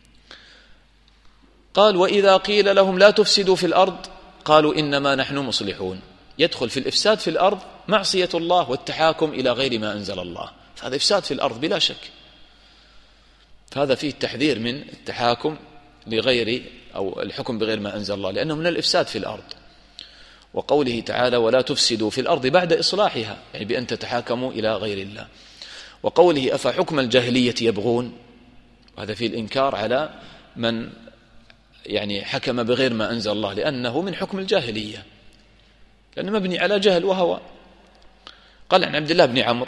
[SPEAKER 2] قال وإذا قيل لهم لا تفسدوا في الأرض قالوا إنما نحن مصلحون. يدخل في الإفساد في الأرض معصية الله والتحاكم إلى غير ما أنزل الله، فهذا إفساد في الأرض بلا شك. فهذا فيه التحذير من التحاكم لغير أو الحكم بغير ما أنزل الله، لأنه من الإفساد في الأرض. وقوله تعالى ولا تفسدوا في الأرض بعد إصلاحها، يعني بأن تتحاكموا إلى غير الله. وقوله أفحكم الجاهلية يبغون، وهذا فيه الإنكار على من يعني حكم بغير ما أنزل الله، لأنه من حكم الجاهلية، لأنه مبني على جهل وهوى. قال عن عبد الله بن عمرو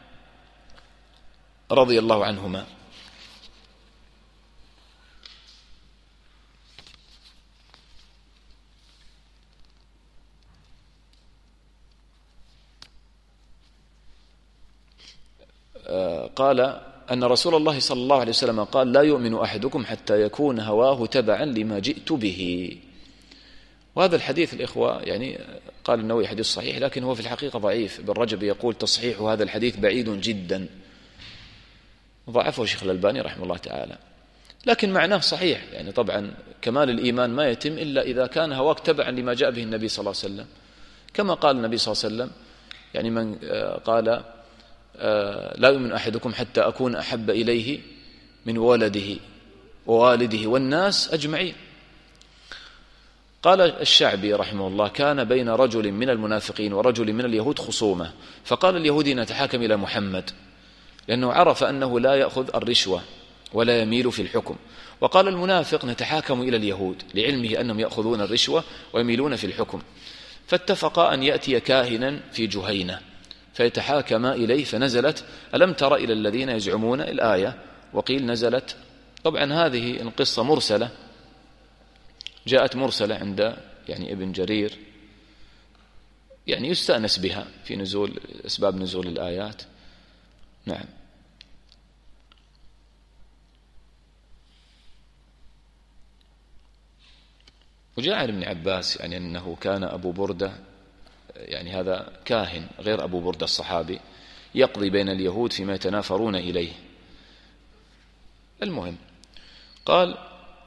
[SPEAKER 2] رضي الله عنهما قال أن رسول الله صلى الله عليه وسلم قال لا يؤمن أحدكم حتى يكون هواه تبعا لما جئت به. وهذا الحديث الإخوة يعني قال النووي حديث صحيح، لكن هو في الحقيقة ضعيف. ابن رجب يقول تصحيح هذا الحديث بعيد جدا، ضعفه الشيخ الألباني رحمه الله تعالى، لكن معناه صحيح. يعني طبعا كمال الإيمان ما يتم إلا إذا كان هواك تبعا لما جاء به النبي صلى الله عليه وسلم، كما قال النبي صلى الله عليه وسلم يعني من قال لا يؤمن أحدكم حتى أكون أحب إليه من ولده ووالده والناس أجمعين. قال الشعبي رحمه الله كان بين رجل من المنافقين ورجل من اليهود خصومة، فقال اليهودي نتحاكم إلى محمد لأنه عرف أنه لا يأخذ الرشوة ولا يميل في الحكم، وقال المنافق نتحاكم إلى اليهود لعلمه أنهم يأخذون الرشوة ويميلون في الحكم. فاتفقا أن يأتي كاهنا في جهينة فيتحاكم إليه، فنزلت ألم تر إلى الذين يزعمون الآية وقيل نزلت. طبعا هذه القصة مرسلة، جاءت مرسلة عند يعني ابن جرير، يعني يستأنس بها في نزول أسباب نزول الآيات. نعم. وجاء عن ابن عباس يعني أنه كان أبو بردة، يعني هذا كاهن غير أبو بردة الصحابي، يقضي بين اليهود فيما يتنافرون إليه. المهم قال: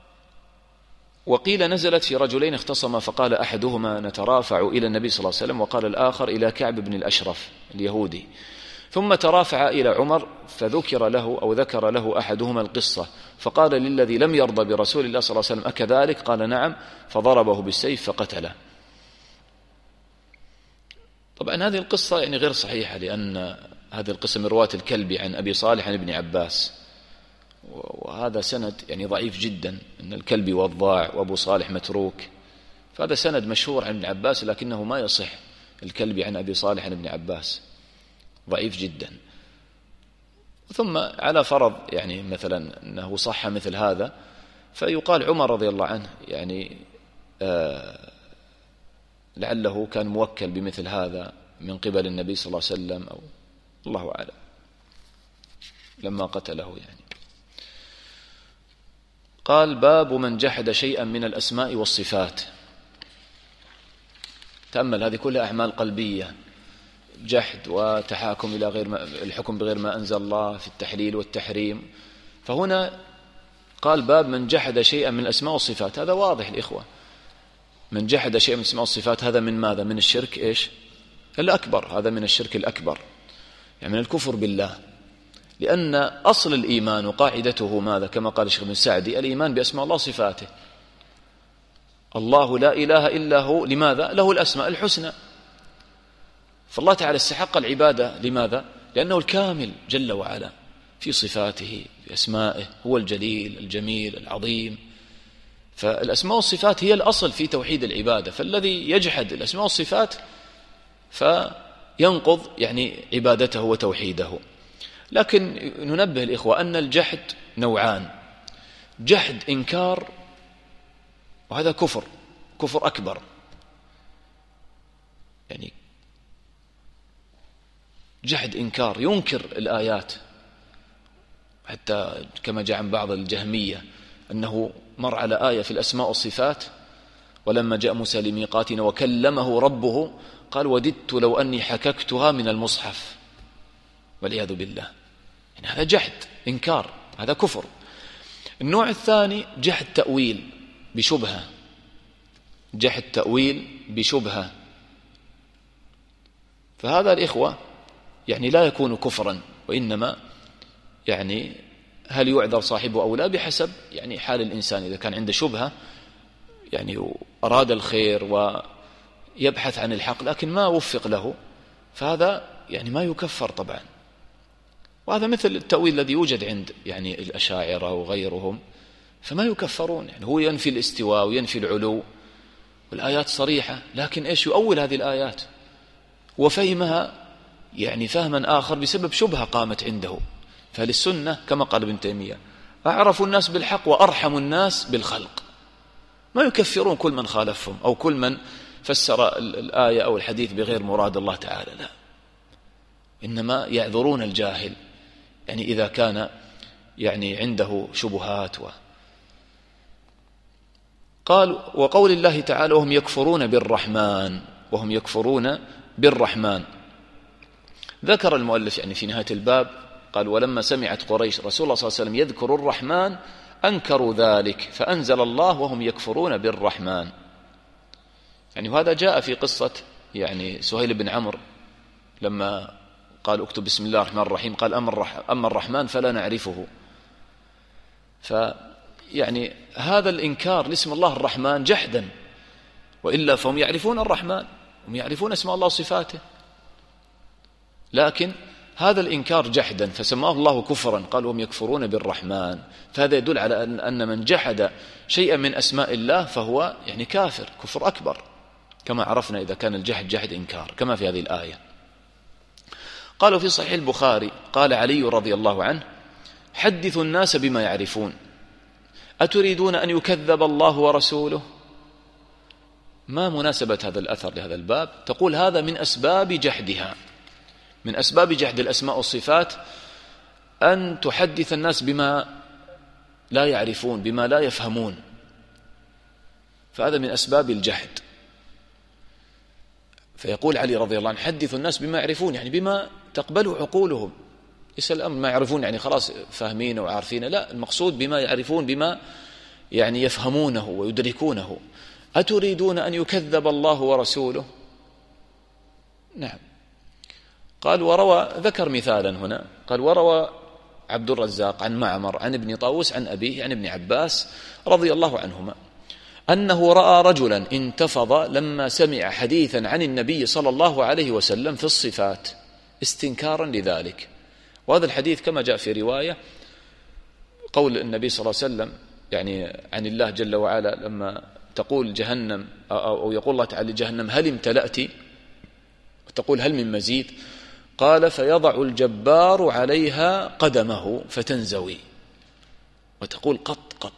[SPEAKER 2] وقيل نزلت في رجلين اختصما فقال أحدهما نترافع إلى النبي صلى الله عليه وسلم، وقال الآخر إلى كعب بن الأشرف اليهودي، ثم ترافع إلى عمر فذكر له أحدهما القصة، فقال للذي لم يرضى برسول الله صلى الله عليه وسلم: أكذلك؟ قال: نعم، فضربه بالسيف فقتله. طبعا هذه القصة يعني غير صحيحة، لأن هذه القصة من رواة الكلبي عن أبي صالح عن ابن عباس، وهذا سند يعني ضعيف جدا، أن الكلبي وضاع وأبو صالح متروك، فهذا سند مشهور عن ابن عباس لكنه ما يصح. الكلبي عن أبي صالح عن ابن عباس ضعيف جدا. ثم على فرض يعني مثلا أنه صح مثل هذا، فيقال عمر رضي الله عنه يعني لعله كان موكل بمثل هذا من قبل النبي صلى الله عليه وسلم، أو الله أعلم، لما قتله يعني. قال: باب من جحد شيئا من الأسماء والصفات. تأمل، هذه كلها أعمال قلبية، جحد وتحاكم إلى غير الحكم بغير ما أنزل الله في التحليل والتحريم. فهنا قال: باب من جحد شيئا من الأسماء والصفات. هذا واضح الإخوة، من جحد شيئا من الأسماء والصفات هذا من ماذا؟ من الشرك إيش؟ الأكبر. هذا من الشرك الأكبر، يعني من الكفر بالله، لأن أصل الإيمان وقاعدته ماذا؟ كما قال الشيخ ابن سعدي: الإيمان بأسماء الله وصفاته. الله لا إله إلا هو، لماذا؟ له الأسماء الحسنى، فالله تعالى استحق العبادة. لماذا؟ لأنه الكامل جل وعلا في صفاته في أسمائه، هو الجليل الجميل العظيم. فالأسماء والصفات هي الأصل في توحيد العبادة، فالذي يجحد الأسماء والصفات فينقض يعني عبادته وتوحيده. لكن ننبه الإخوة أن الجحد نوعان: جحد إنكار، وهذا كفر أكبر، يعني جحد إنكار، ينكر الآيات، حتى كما جاء عن بعض الجهمية أنه مر على آية في الأسماء والصفات، ولما جاء موسى لميقاتنا وكلمه ربه قال: وددت لو أني حككتها من المصحف، والعياذ بالله. يعني هذا جحد إنكار، هذا كفر. النوع الثاني جحد تأويل بشبهة، جحد تأويل بشبهة، فهذا الإخوة يعني لا يكون كفرا، وإنما يعني هل يعذر صاحبه أو لا بحسب يعني حال الإنسان. إذا كان عنده شبهة يعني أراد الخير ويبحث عن الحق لكن ما وفق له، فهذا يعني ما يكفر طبعا. وهذا مثل التأويل الذي يوجد عند يعني الأشاعرة وغيرهم، فما يكفرون. يعني هو ينفي الاستواء وينفي العلو والآيات صريحة، لكن إيش يؤول هذه الآيات وفهمها يعني فهما آخر بسبب شبهة قامت عنده. فللسنة كما قال ابن تيمية: أعرف الناس بالحق وأرحم الناس بالخلق. ما يكفرون كل من خالفهم أو كل من فسر الآية أو الحديث بغير مراد الله تعالى، لا، إنما يعذرون الجاهل يعني إذا كان يعني عنده شبهات قال: وقول الله تعالى: وهم يكفرون بالرحمن، وهم يكفرون بالرحمن. ذكر المؤلف يعني في نهاية الباب قال: ولما سمعت قريش رسول الله صلى الله عليه وسلم يذكر الرحمن أنكروا ذلك، فأنزل الله: وهم يكفرون بالرحمن. يعني وهذا جاء في قصة يعني سهيل بن عمرو لما قال: اكتب بسم الله الرحمن الرحيم، قال: أما الرحمن فلا نعرفه. فيعني هذا الإنكار لاسم الله الرحمن جحدا، وإلا فهم يعرفون الرحمن، هم يعرفون اسم الله وصفاته، لكن هذا الإنكار جحدا فسماه الله كفرا، قال: هم يكفرون بالرحمن. فهذا يدل على أن من جحد شيئا من أسماء الله فهو يعني كافر، كفر أكبر، كما عرفنا إذا كان الجحد جحد إنكار كما في هذه الآية. قالوا في صحيح البخاري: قال علي رضي الله عنه: حدثوا الناس بما يعرفون. أتريدون أن يكذب الله ورسوله؟ ما مناسبة هذا الأثر لهذا الباب؟ تقول هذا من أسباب جحدها، من أسباب جحد الأسماء والصفات أن تحدث الناس بما لا يعرفون، بما لا يفهمون، فهذا من أسباب الجحد. فيقول علي رضي الله عنه حدثوا الناس بما يعرفون، يعني بما تقبل عقولهم، ليس الأمر ما يعرفون يعني خلاص فاهمين وعارفين، لا، المقصود بما يعرفون، بما يعني يفهمونه ويدركونه. أتريدون أن يكذب الله ورسوله؟ نعم. قال وروى، ذكر مثالا هنا، قال وروى عبد الرزاق عن معمر عن ابن طاووس عن أبيه عن ابن عباس رضي الله عنهما أنه رأى رجلا انتفض لما سمع حديثا عن النبي صلى الله عليه وسلم في الصفات استنكارا لذلك. وهذا الحديث كما جاء في رواية قول النبي صلى الله عليه وسلم يعني عن الله جل وعلا لما تقول جهنم أو يقول الله تعالى لجهنم هل امتلأت، وتقول هل من مزيد، قال فيضع الجبار عليها قدمه فتنزوي، وتقول قط قط،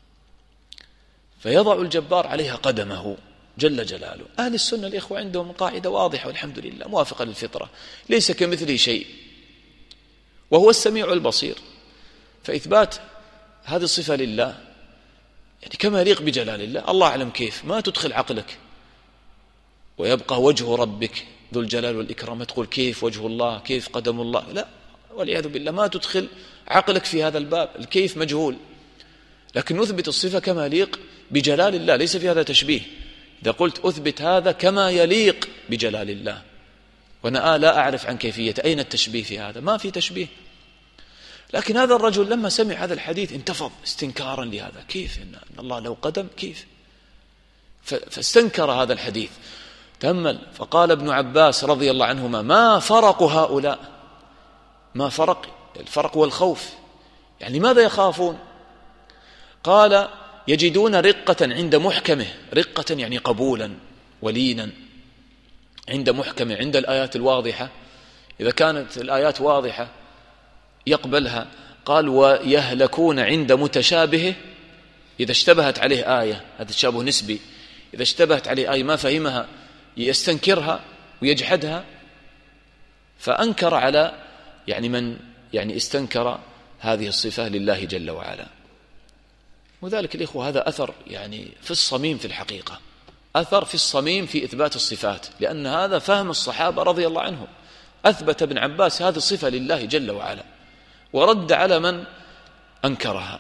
[SPEAKER 2] فيضع الجبار عليها قدمه جل جلاله. أهل السنة الإخوة عندهم قاعدة واضحة والحمد لله موافقة للفطرة، ليس كمثله شيء وهو السميع البصير، فإثبات هذه الصفة لله يعني كما يليق بجلال الله. الله أعلم كيف، ما تدخل عقلك. ويبقى وجه ربك ذو الجلال والإكرام، تقول كيف وجه الله، كيف قدم الله، لا والعياذ بالله، ما تدخل عقلك في هذا الباب، الكيف مجهول. لكن نثبت الصفة كما يليق بجلال الله، ليس في هذا تشبيه. إذا قلت أثبت هذا كما يليق بجلال الله وأنا لا أعرف عن كيفية، أين التشبيه في هذا؟ ما في تشبيه. لكن هذا الرجل لما سمع هذا الحديث انتفض استنكارا لهذا، كيف إن الله له قدم، كيف؟ فاستنكر هذا الحديث. تأمل، فقال ابن عباس رضي الله عنهما ما فرق هؤلاء، ما فرق، الفرق والخوف، يعني ماذا يخافون؟ قال يجدون رقة عند محكمه، رقة يعني قبولا ولينا عند محكمه، عند الآيات الواضحة، إذا كانت الآيات واضحة يقبلها. قال ويهلكون عند متشابهه، إذا اشتبهت عليه آية، هذا التشابه نسبي، إذا اشتبهت عليه آية ما فهمها يستنكرها ويجحدها. فأنكر على يعني من يعني استنكر هذه الصفة لله جل وعلا. وذلك الإخوة هذا أثر يعني في الصميم، في الحقيقة أثر في الصميم في إثبات الصفات، لأن هذا فهم الصحابة رضي الله عنهم. أثبت ابن عباس هذه الصفة لله جل وعلا ورد على من أنكرها.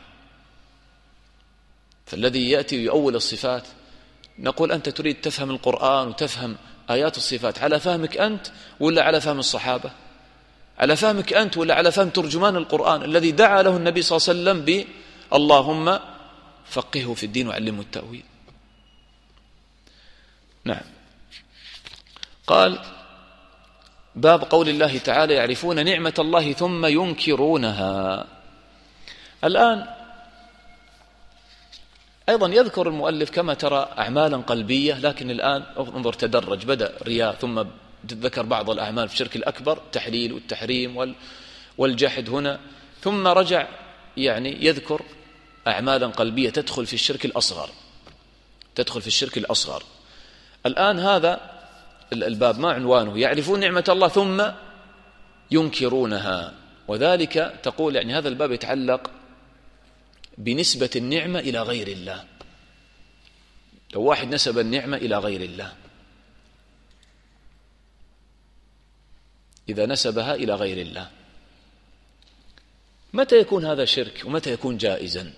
[SPEAKER 2] فالذي يأتي يؤول الصفات نقول أنت تريد تفهم القرآن وتفهم آيات الصفات على فهمك أنت ولا على فهم الصحابة؟ على فهمك أنت ولا على فهم ترجمان القرآن الذي دعا له النبي صلى الله عليه وسلم اللهم فقهه في الدين وعلمه التأويل. نعم. قال باب قول الله تعالى يعرفون نعمة الله ثم ينكرونها. الآن أيضا يذكر المؤلف كما ترى أعمالا قلبية، لكن الآن انظر تدرج، بدأ رياء ثم ذكر بعض الأعمال في الشرك الأكبر، التحليل والتحريم والجحد هنا، ثم رجع يعني يذكر أعمالا قلبية تدخل في الشرك الأصغر، تدخل في الشرك الأصغر. الآن هذا الباب ما عنوانه؟ يعرفون نعمة الله ثم ينكرونها. وذلك تقول يعني هذا الباب يتعلق بنسبة النعمة إلى غير الله. لو واحد نسب النعمة إلى غير الله، إذا نسبها إلى غير الله متى يكون هذا شرك ومتى يكون جائزا؟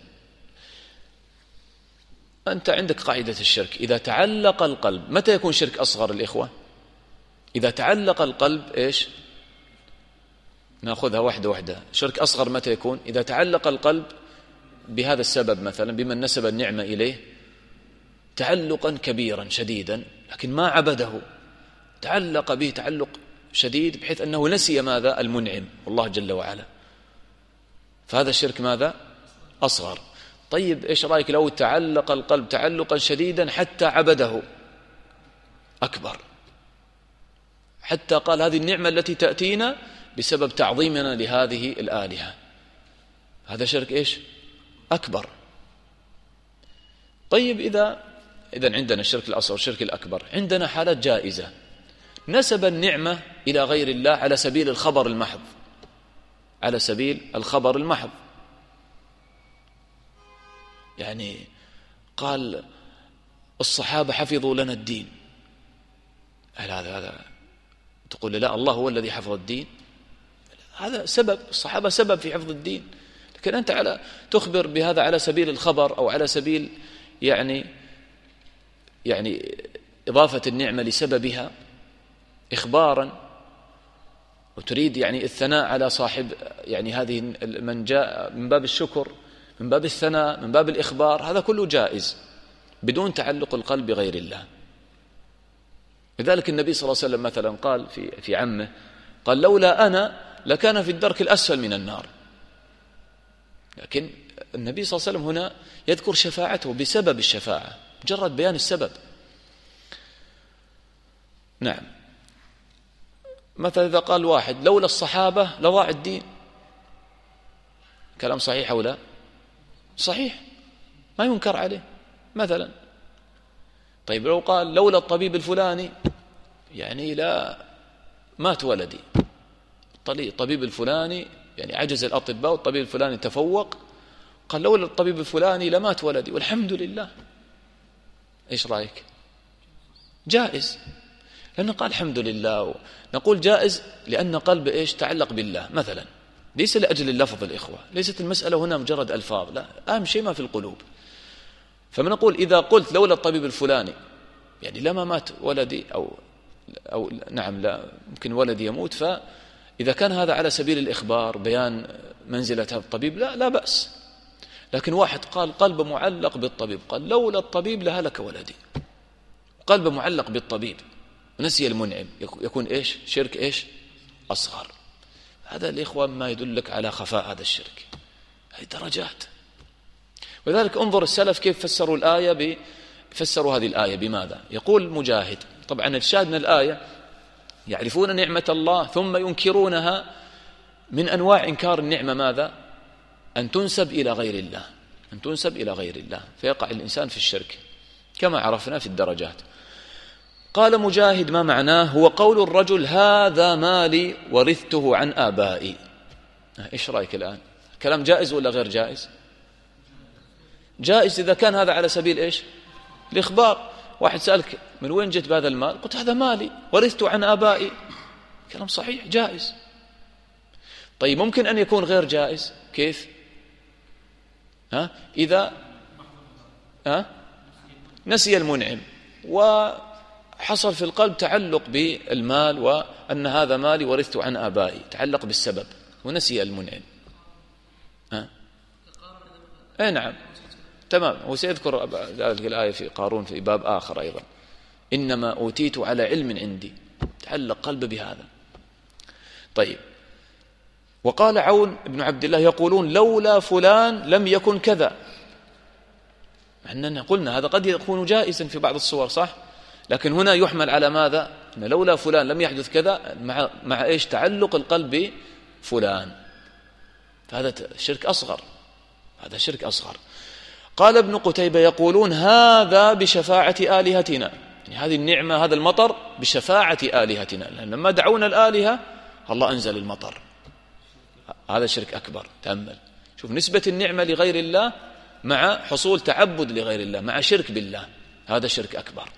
[SPEAKER 2] أنت عندك قاعدة الشرك إذا تعلق القلب. متى يكون شرك أصغر الإخوة؟ إذا تعلق القلب إيش؟ نأخذها واحدة واحدة. شرك أصغر متى يكون؟ إذا تعلق القلب بهذا السبب، مثلا بمن نسب النعمة إليه تعلقا كبيرا شديدا، لكن ما عبده، تعلق به تعلق شديد بحيث أنه نسي ماذا؟ المنعم والله جل وعلا، فهذا الشرك ماذا؟ أصغر. طيب إيش رأيك لو تعلق القلب تعلقا شديدا حتى عبده؟ أكبر، حتى قال هذه النعمة التي تأتينا بسبب تعظيمنا لهذه الآلهة، هذا شرك إيش؟ أكبر. طيب إذا عندنا الشرك الأصغر والشرك الأكبر، عندنا حالات جائزة، نسب النعمة إلى غير الله على سبيل الخبر المحض، على سبيل الخبر المحض. يعني قال الصحابة حفظوا لنا الدين، هذا تقول لا الله هو الذي حفظ الدين؟ هذا سبب، الصحابة سبب في حفظ الدين، لكن أنت تخبر بهذا على سبيل الخبر أو على سبيل يعني إضافة النعمة لسببها إخبارا، وتريد يعني الثناء على صاحب يعني هذه من جاء من باب الشكر، من باب الثناء، من باب الإخبار، هذا كله جائز بدون تعلق القلب بغير الله. لذلك النبي صلى الله عليه وسلم مثلا قال في عمه، قال لولا أنا لكان في الدرك الأسفل من النار. لكن النبي صلى الله عليه وسلم هنا يذكر شفاعته بسبب الشفاعة، مجرد بيان السبب. نعم. مثلا إذا قال واحد لولا الصحابة لضاع الدين، كلام صحيح أو لا؟ صحيح، ما ينكر عليه مثلا. طيب لو قال لولا الطبيب الفلاني يعني لا مات ولدي، الطبيب الفلاني يعني عجز الأطباء والطبيب الفلاني تفوق، قال لولا الطبيب الفلاني لمات ولدي والحمد لله، إيش رأيك؟ جائز، لأنه قال الحمد لله. نقول جائز لأن قلب إيش؟ تعلق بالله مثلا، ليس لأجل اللفظ الإخوة، ليست المسألة هنا مجرد ألفاظ، لا، أهم شيء ما في القلوب. فمنقول إذا قلت لولا الطبيب الفلاني يعني لما مات ولدي أو نعم لا ممكن ولدي يموت، فإذا كان هذا على سبيل الإخبار بيان منزلة هذا الطبيب لا بأس. لكن واحد قال قلب معلق بالطبيب، قال لولا الطبيب لهلك ولدي، قلب معلق بالطبيب ونسي المنعم، يكون إيش؟ شرك إيش؟ أصغر. هذا الإخوة ما يدلك على خفاء هذا الشرك، هذه درجات. ولذلك انظر السلف كيف فسروا الآية فسروا هذه الآية بماذا؟ يقول مجاهد، طبعا الشاهد من الآية يعرفون نعمة الله ثم ينكرونها، من أنواع إنكار النعمة ماذا؟ أن تنسب إلى غير الله، أن تنسب إلى غير الله، فيقع الإنسان في الشرك كما عرفنا في الدرجات. قال مجاهد ما معناه؟ هو قول الرجل هذا مالي ورثته عن آبائي. إيش رأيك الآن؟ كلام جائز ولا غير جائز؟ جائز إذا كان هذا على سبيل إيش؟ الإخبار. واحد سألك من وين جئت بهذا المال؟ قلت هذا مالي ورثته عن آبائي، كلام صحيح جائز. طيب ممكن أن يكون غير جائز، كيف؟ إذا نسي المنعم وحصل في القلب تعلق بالمال، وأن هذا مالي ورثته عن آبائي، تعلق بالسبب ونسي المنعم. أي نعم تمام. وسيذكر ذلك الآية في قارون في باب آخر أيضا، إنما أوتيت على علم عندي، تعلق قلب بهذا. طيب وقال عون بن عبد الله يقولون لولا فلان لم يكن كذا، مع أننا قلنا هذا قد يكون جائزا في بعض الصور صح، لكن هنا يحمل على ماذا؟ إن لولا فلان لم يحدث كذا، مع إيش؟ تعلق القلب بفلان، فهذا شرك أصغر، هذا شرك أصغر. قال ابن قتيبة يقولون هذا بشفاعة آلهتنا، يعني هذه النعمة هذا المطر بشفاعة آلهتنا، لأن لما دعونا الآلهة الله أنزل المطر، هذا شرك أكبر. تأمل شوف نسبة النعمة لغير الله مع حصول تعبد لغير الله مع شرك بالله، هذا شرك أكبر.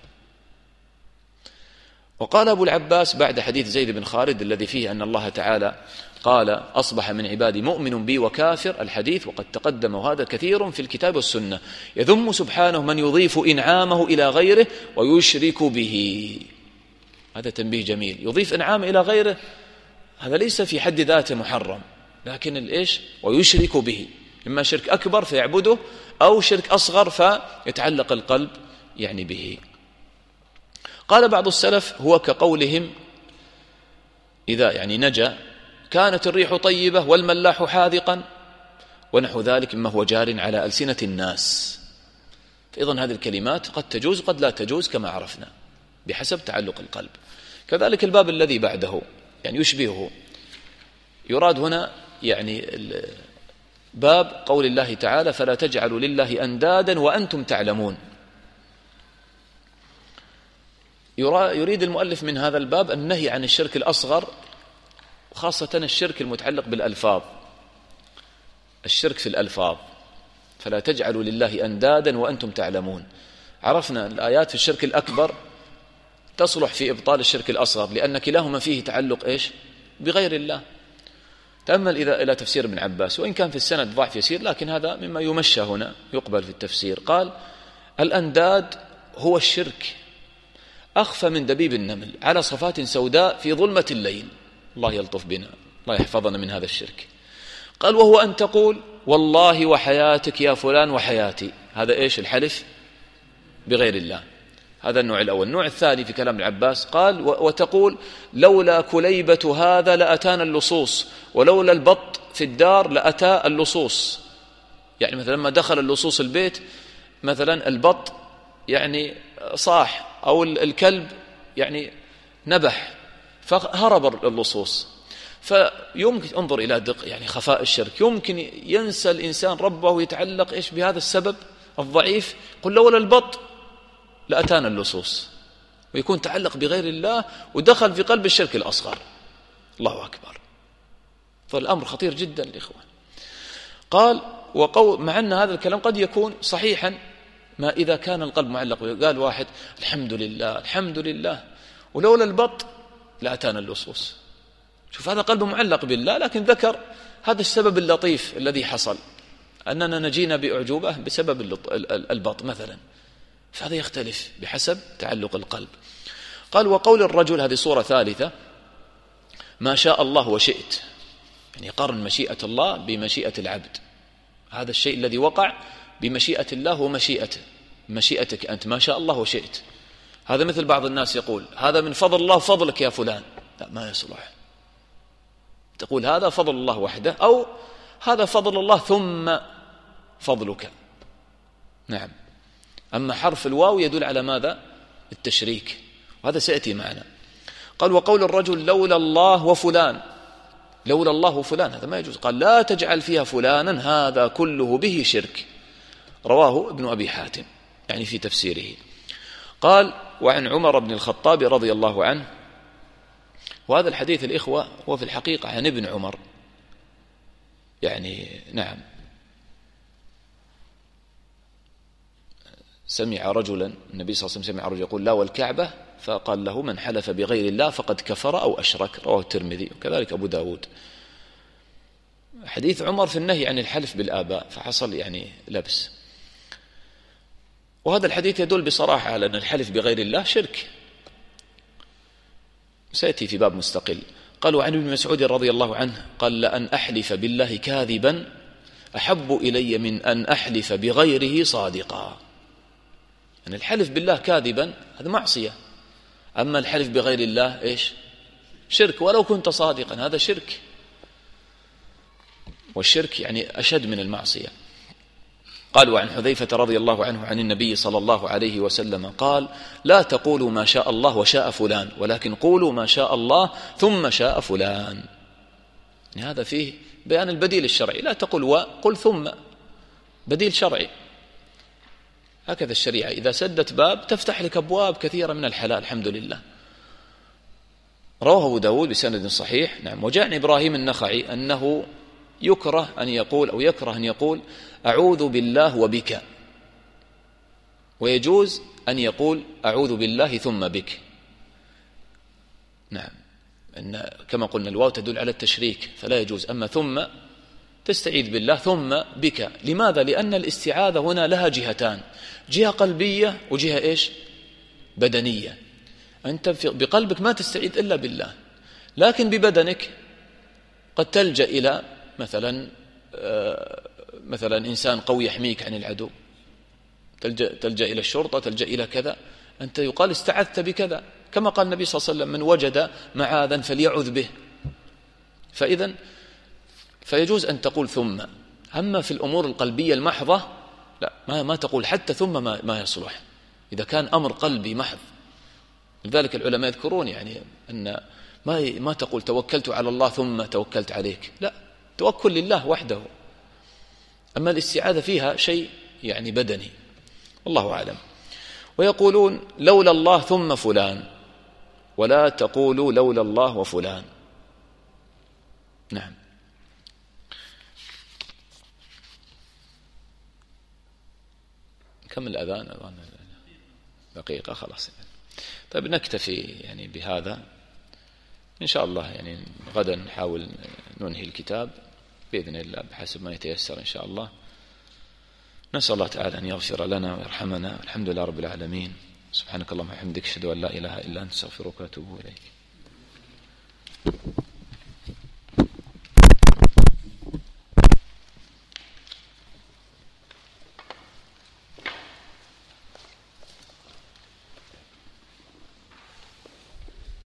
[SPEAKER 2] وقال أبو العباس بعد حديث زيد بن خالد الذي فيه أن الله تعالى قال أصبح من عبادي مؤمن بي وكافر، الحديث وقد تقدم، وهذا كثير في الكتاب والسنة، يذم سبحانه من يضيف إنعامه إلى غيره ويشرك به. هذا تنبيه جميل، يضيف إنعام إلى غيره هذا ليس في حد ذاته محرم، لكن الإيش؟ ويشرك به، إما شرك أكبر فيعبده أو شرك أصغر فيتعلق القلب يعني به. قال بعض السلف هو كقولهم إذا يعني نجا كانت الريح طيبة والملاح حاذقا ونحو ذلك مما هو جار على ألسنة الناس. فإذن هذه الكلمات قد تجوز قد لا تجوز كما عرفنا بحسب تعلق القلب. كذلك الباب الذي بعده يعني يشبهه، يراد هنا يعني باب قول الله تعالى فلا تجعلوا لله أندادا وأنتم تعلمون. يريد المؤلف من هذا الباب النهي عن الشرك الأصغر، خاصة الشرك المتعلق بالألفاظ، الشرك في الألفاظ، فلا تجعلوا لله أندادا وأنتم تعلمون. عرفنا الآيات في الشرك الأكبر تصلح في إبطال الشرك الأصغر، لأن كلاهما فيه تعلق إيش؟ بغير الله. تأمل إلى تفسير ابن عباس، وإن كان في السند ضعف يسير، لكن هذا مما يمشى هنا يقبل في التفسير. قال الأنداد هو الشرك أخفى من دبيب النمل على صفات سوداء في ظلمة الليل. الله يلطف بنا، الله يحفظنا من هذا الشرك. قال وهو أن تقول والله وحياتك يا فلان وحياتي. هذا إيش؟ الحلف بغير الله. هذا النوع الأول. النوع الثاني في كلام العباس قال وتقول لولا كليبة هذا لأتانا اللصوص، ولولا البط في الدار لأتى اللصوص. يعني مثلا لما دخل اللصوص البيت، مثلا البط يعني صاح، أو الكلب يعني نبح، فهرب اللصوص. فيمكن انظر إلى دق يعني خفاء الشرك، يمكن ينسى الإنسان ربه ويتعلق إيش بهذا السبب الضعيف، قل لولا البط لأتانا اللصوص، ويكون تعلق بغير الله ودخل في قلب الشرك الأصغر. الله أكبر. فالأمر خطير جدا الإخوان. قال مع أن هذا الكلام قد يكون صحيحا ما إذا كان القلب معلق. قال واحد الحمد لله الحمد لله ولولا البط لأتانا اللصوص. شوف هذا قلبه معلق بالله، لكن ذكر هذا السبب اللطيف الذي حصل، أننا نجينا بأعجوبة بسبب البط مثلا، فهذا يختلف بحسب تعلق القلب. قال وقول الرجل، هذه صورة ثالثة، ما شاء الله وشئت، يعني قارن مشيئة الله بمشيئة العبد. هذا الشيء الذي وقع بمشيئة الله ومشيئته، مشيئتك أنت ما شاء الله وشئت. هذا مثل بعض الناس يقول هذا من فضل الله فضلك يا فلان، لا ما يصلح. تقول هذا فضل الله وحده، أو هذا فضل الله ثم فضلك. نعم. أما حرف الواو يدل على ماذا؟ التشريك، وهذا سيأتي معنا. قال وقول الرجل لولا الله وفلان، لولا الله وفلان هذا ما يجوز. قال لا تجعل فيها فلانا، هذا كله به شرك. رواه ابن أبي حاتم يعني في تفسيره. قال وعن عمر بن الخطاب رضي الله عنه، وهذا الحديث الإخوة هو في الحقيقة عن ابن عمر، يعني نعم، سمع رجلا، النبي صلى الله عليه وسلم سمع رجل يقول لا والكعبة، فقال له من حلف بغير الله فقد كفر أو أشرك. رواه الترمذي وكذلك أبو داود. حديث عمر في النهي عن الحلف بالآباء، فحصل يعني لبس. وهذا الحديث يدل بصراحة على أن الحلف بغير الله شرك، سيأتي في باب مستقل. قالوا عن ابن مسعود رضي الله عنه قال لأن أحلف بالله كاذبا أحب إلي من أن أحلف بغيره صادقا. يعني الحلف بالله كاذبا هذا معصية، أما الحلف بغير الله إيش؟ شرك، ولو كنت صادقا هذا شرك، والشرك يعني أشد من المعصية. قالوا عن حذيفة رضي الله عنه عن النبي صلى الله عليه وسلم قال لا تقولوا ما شاء الله وشاء فلان، ولكن قولوا ما شاء الله ثم شاء فلان. يعني هذا فيه بيان البديل الشرعي، لا تقول وقل ثم، بديل شرعي. هكذا الشريعة إذا سدت باب تفتح لك أبواب كثيرة من الحلال الحمد لله. رواه أبو داود بسند صحيح. نعم. وجاء عن إبراهيم النخعي أنه يكره أن يقول أو يكره أن يقول أعوذ بالله وبك، ويجوز أن يقول أعوذ بالله ثم بك. نعم. إن كما قلنا الواو تدل على التشريك فلا يجوز، أما ثم تستعيذ بالله ثم بك. لماذا؟ لأن الاستعاذة هنا لها جهتان، جهة قلبية وجهة إيش؟ بدنية. أنت بقلبك ما تستعيذ إلا بالله، لكن ببدنك قد تلجأ إلى مثلا إنسان قوي يحميك عن العدو، تلجأ إلى الشرطة، تلجأ إلى كذا، أنت يقال استعذت بكذا، كما قال النبي صلى الله عليه وسلم من وجد معاذا فليعذ به. فيجوز أن تقول ثم. أما في الأمور القلبية المحضة لا، ما تقول حتى ثم ما يصلح إذا كان أمر قلبي محض. لذلك العلماء يذكرون يعني أن ما تقول توكلت على الله ثم توكلت عليك، لا، توكل لله وحده. أما الاستعاذة فيها شيء يعني بدني، والله أعلم. ويقولون لولا الله ثم فلان، ولا تقولوا لولا الله وفلان. نعم. كم الأذان؟ دقيقة خلاص. طيب نكتفي يعني بهذا إن شاء الله. يعني غدا نحاول ننهي الكتاب بإذن الله بحسب ما يتيسر إن شاء الله. نسأل الله تعالى أن يغفر لنا ويرحمنا. الحمد لله رب العالمين. سبحانك اللهم وبحمدك أشهد أن لا إله إلا أنت أستغفرك وأتوب إليك.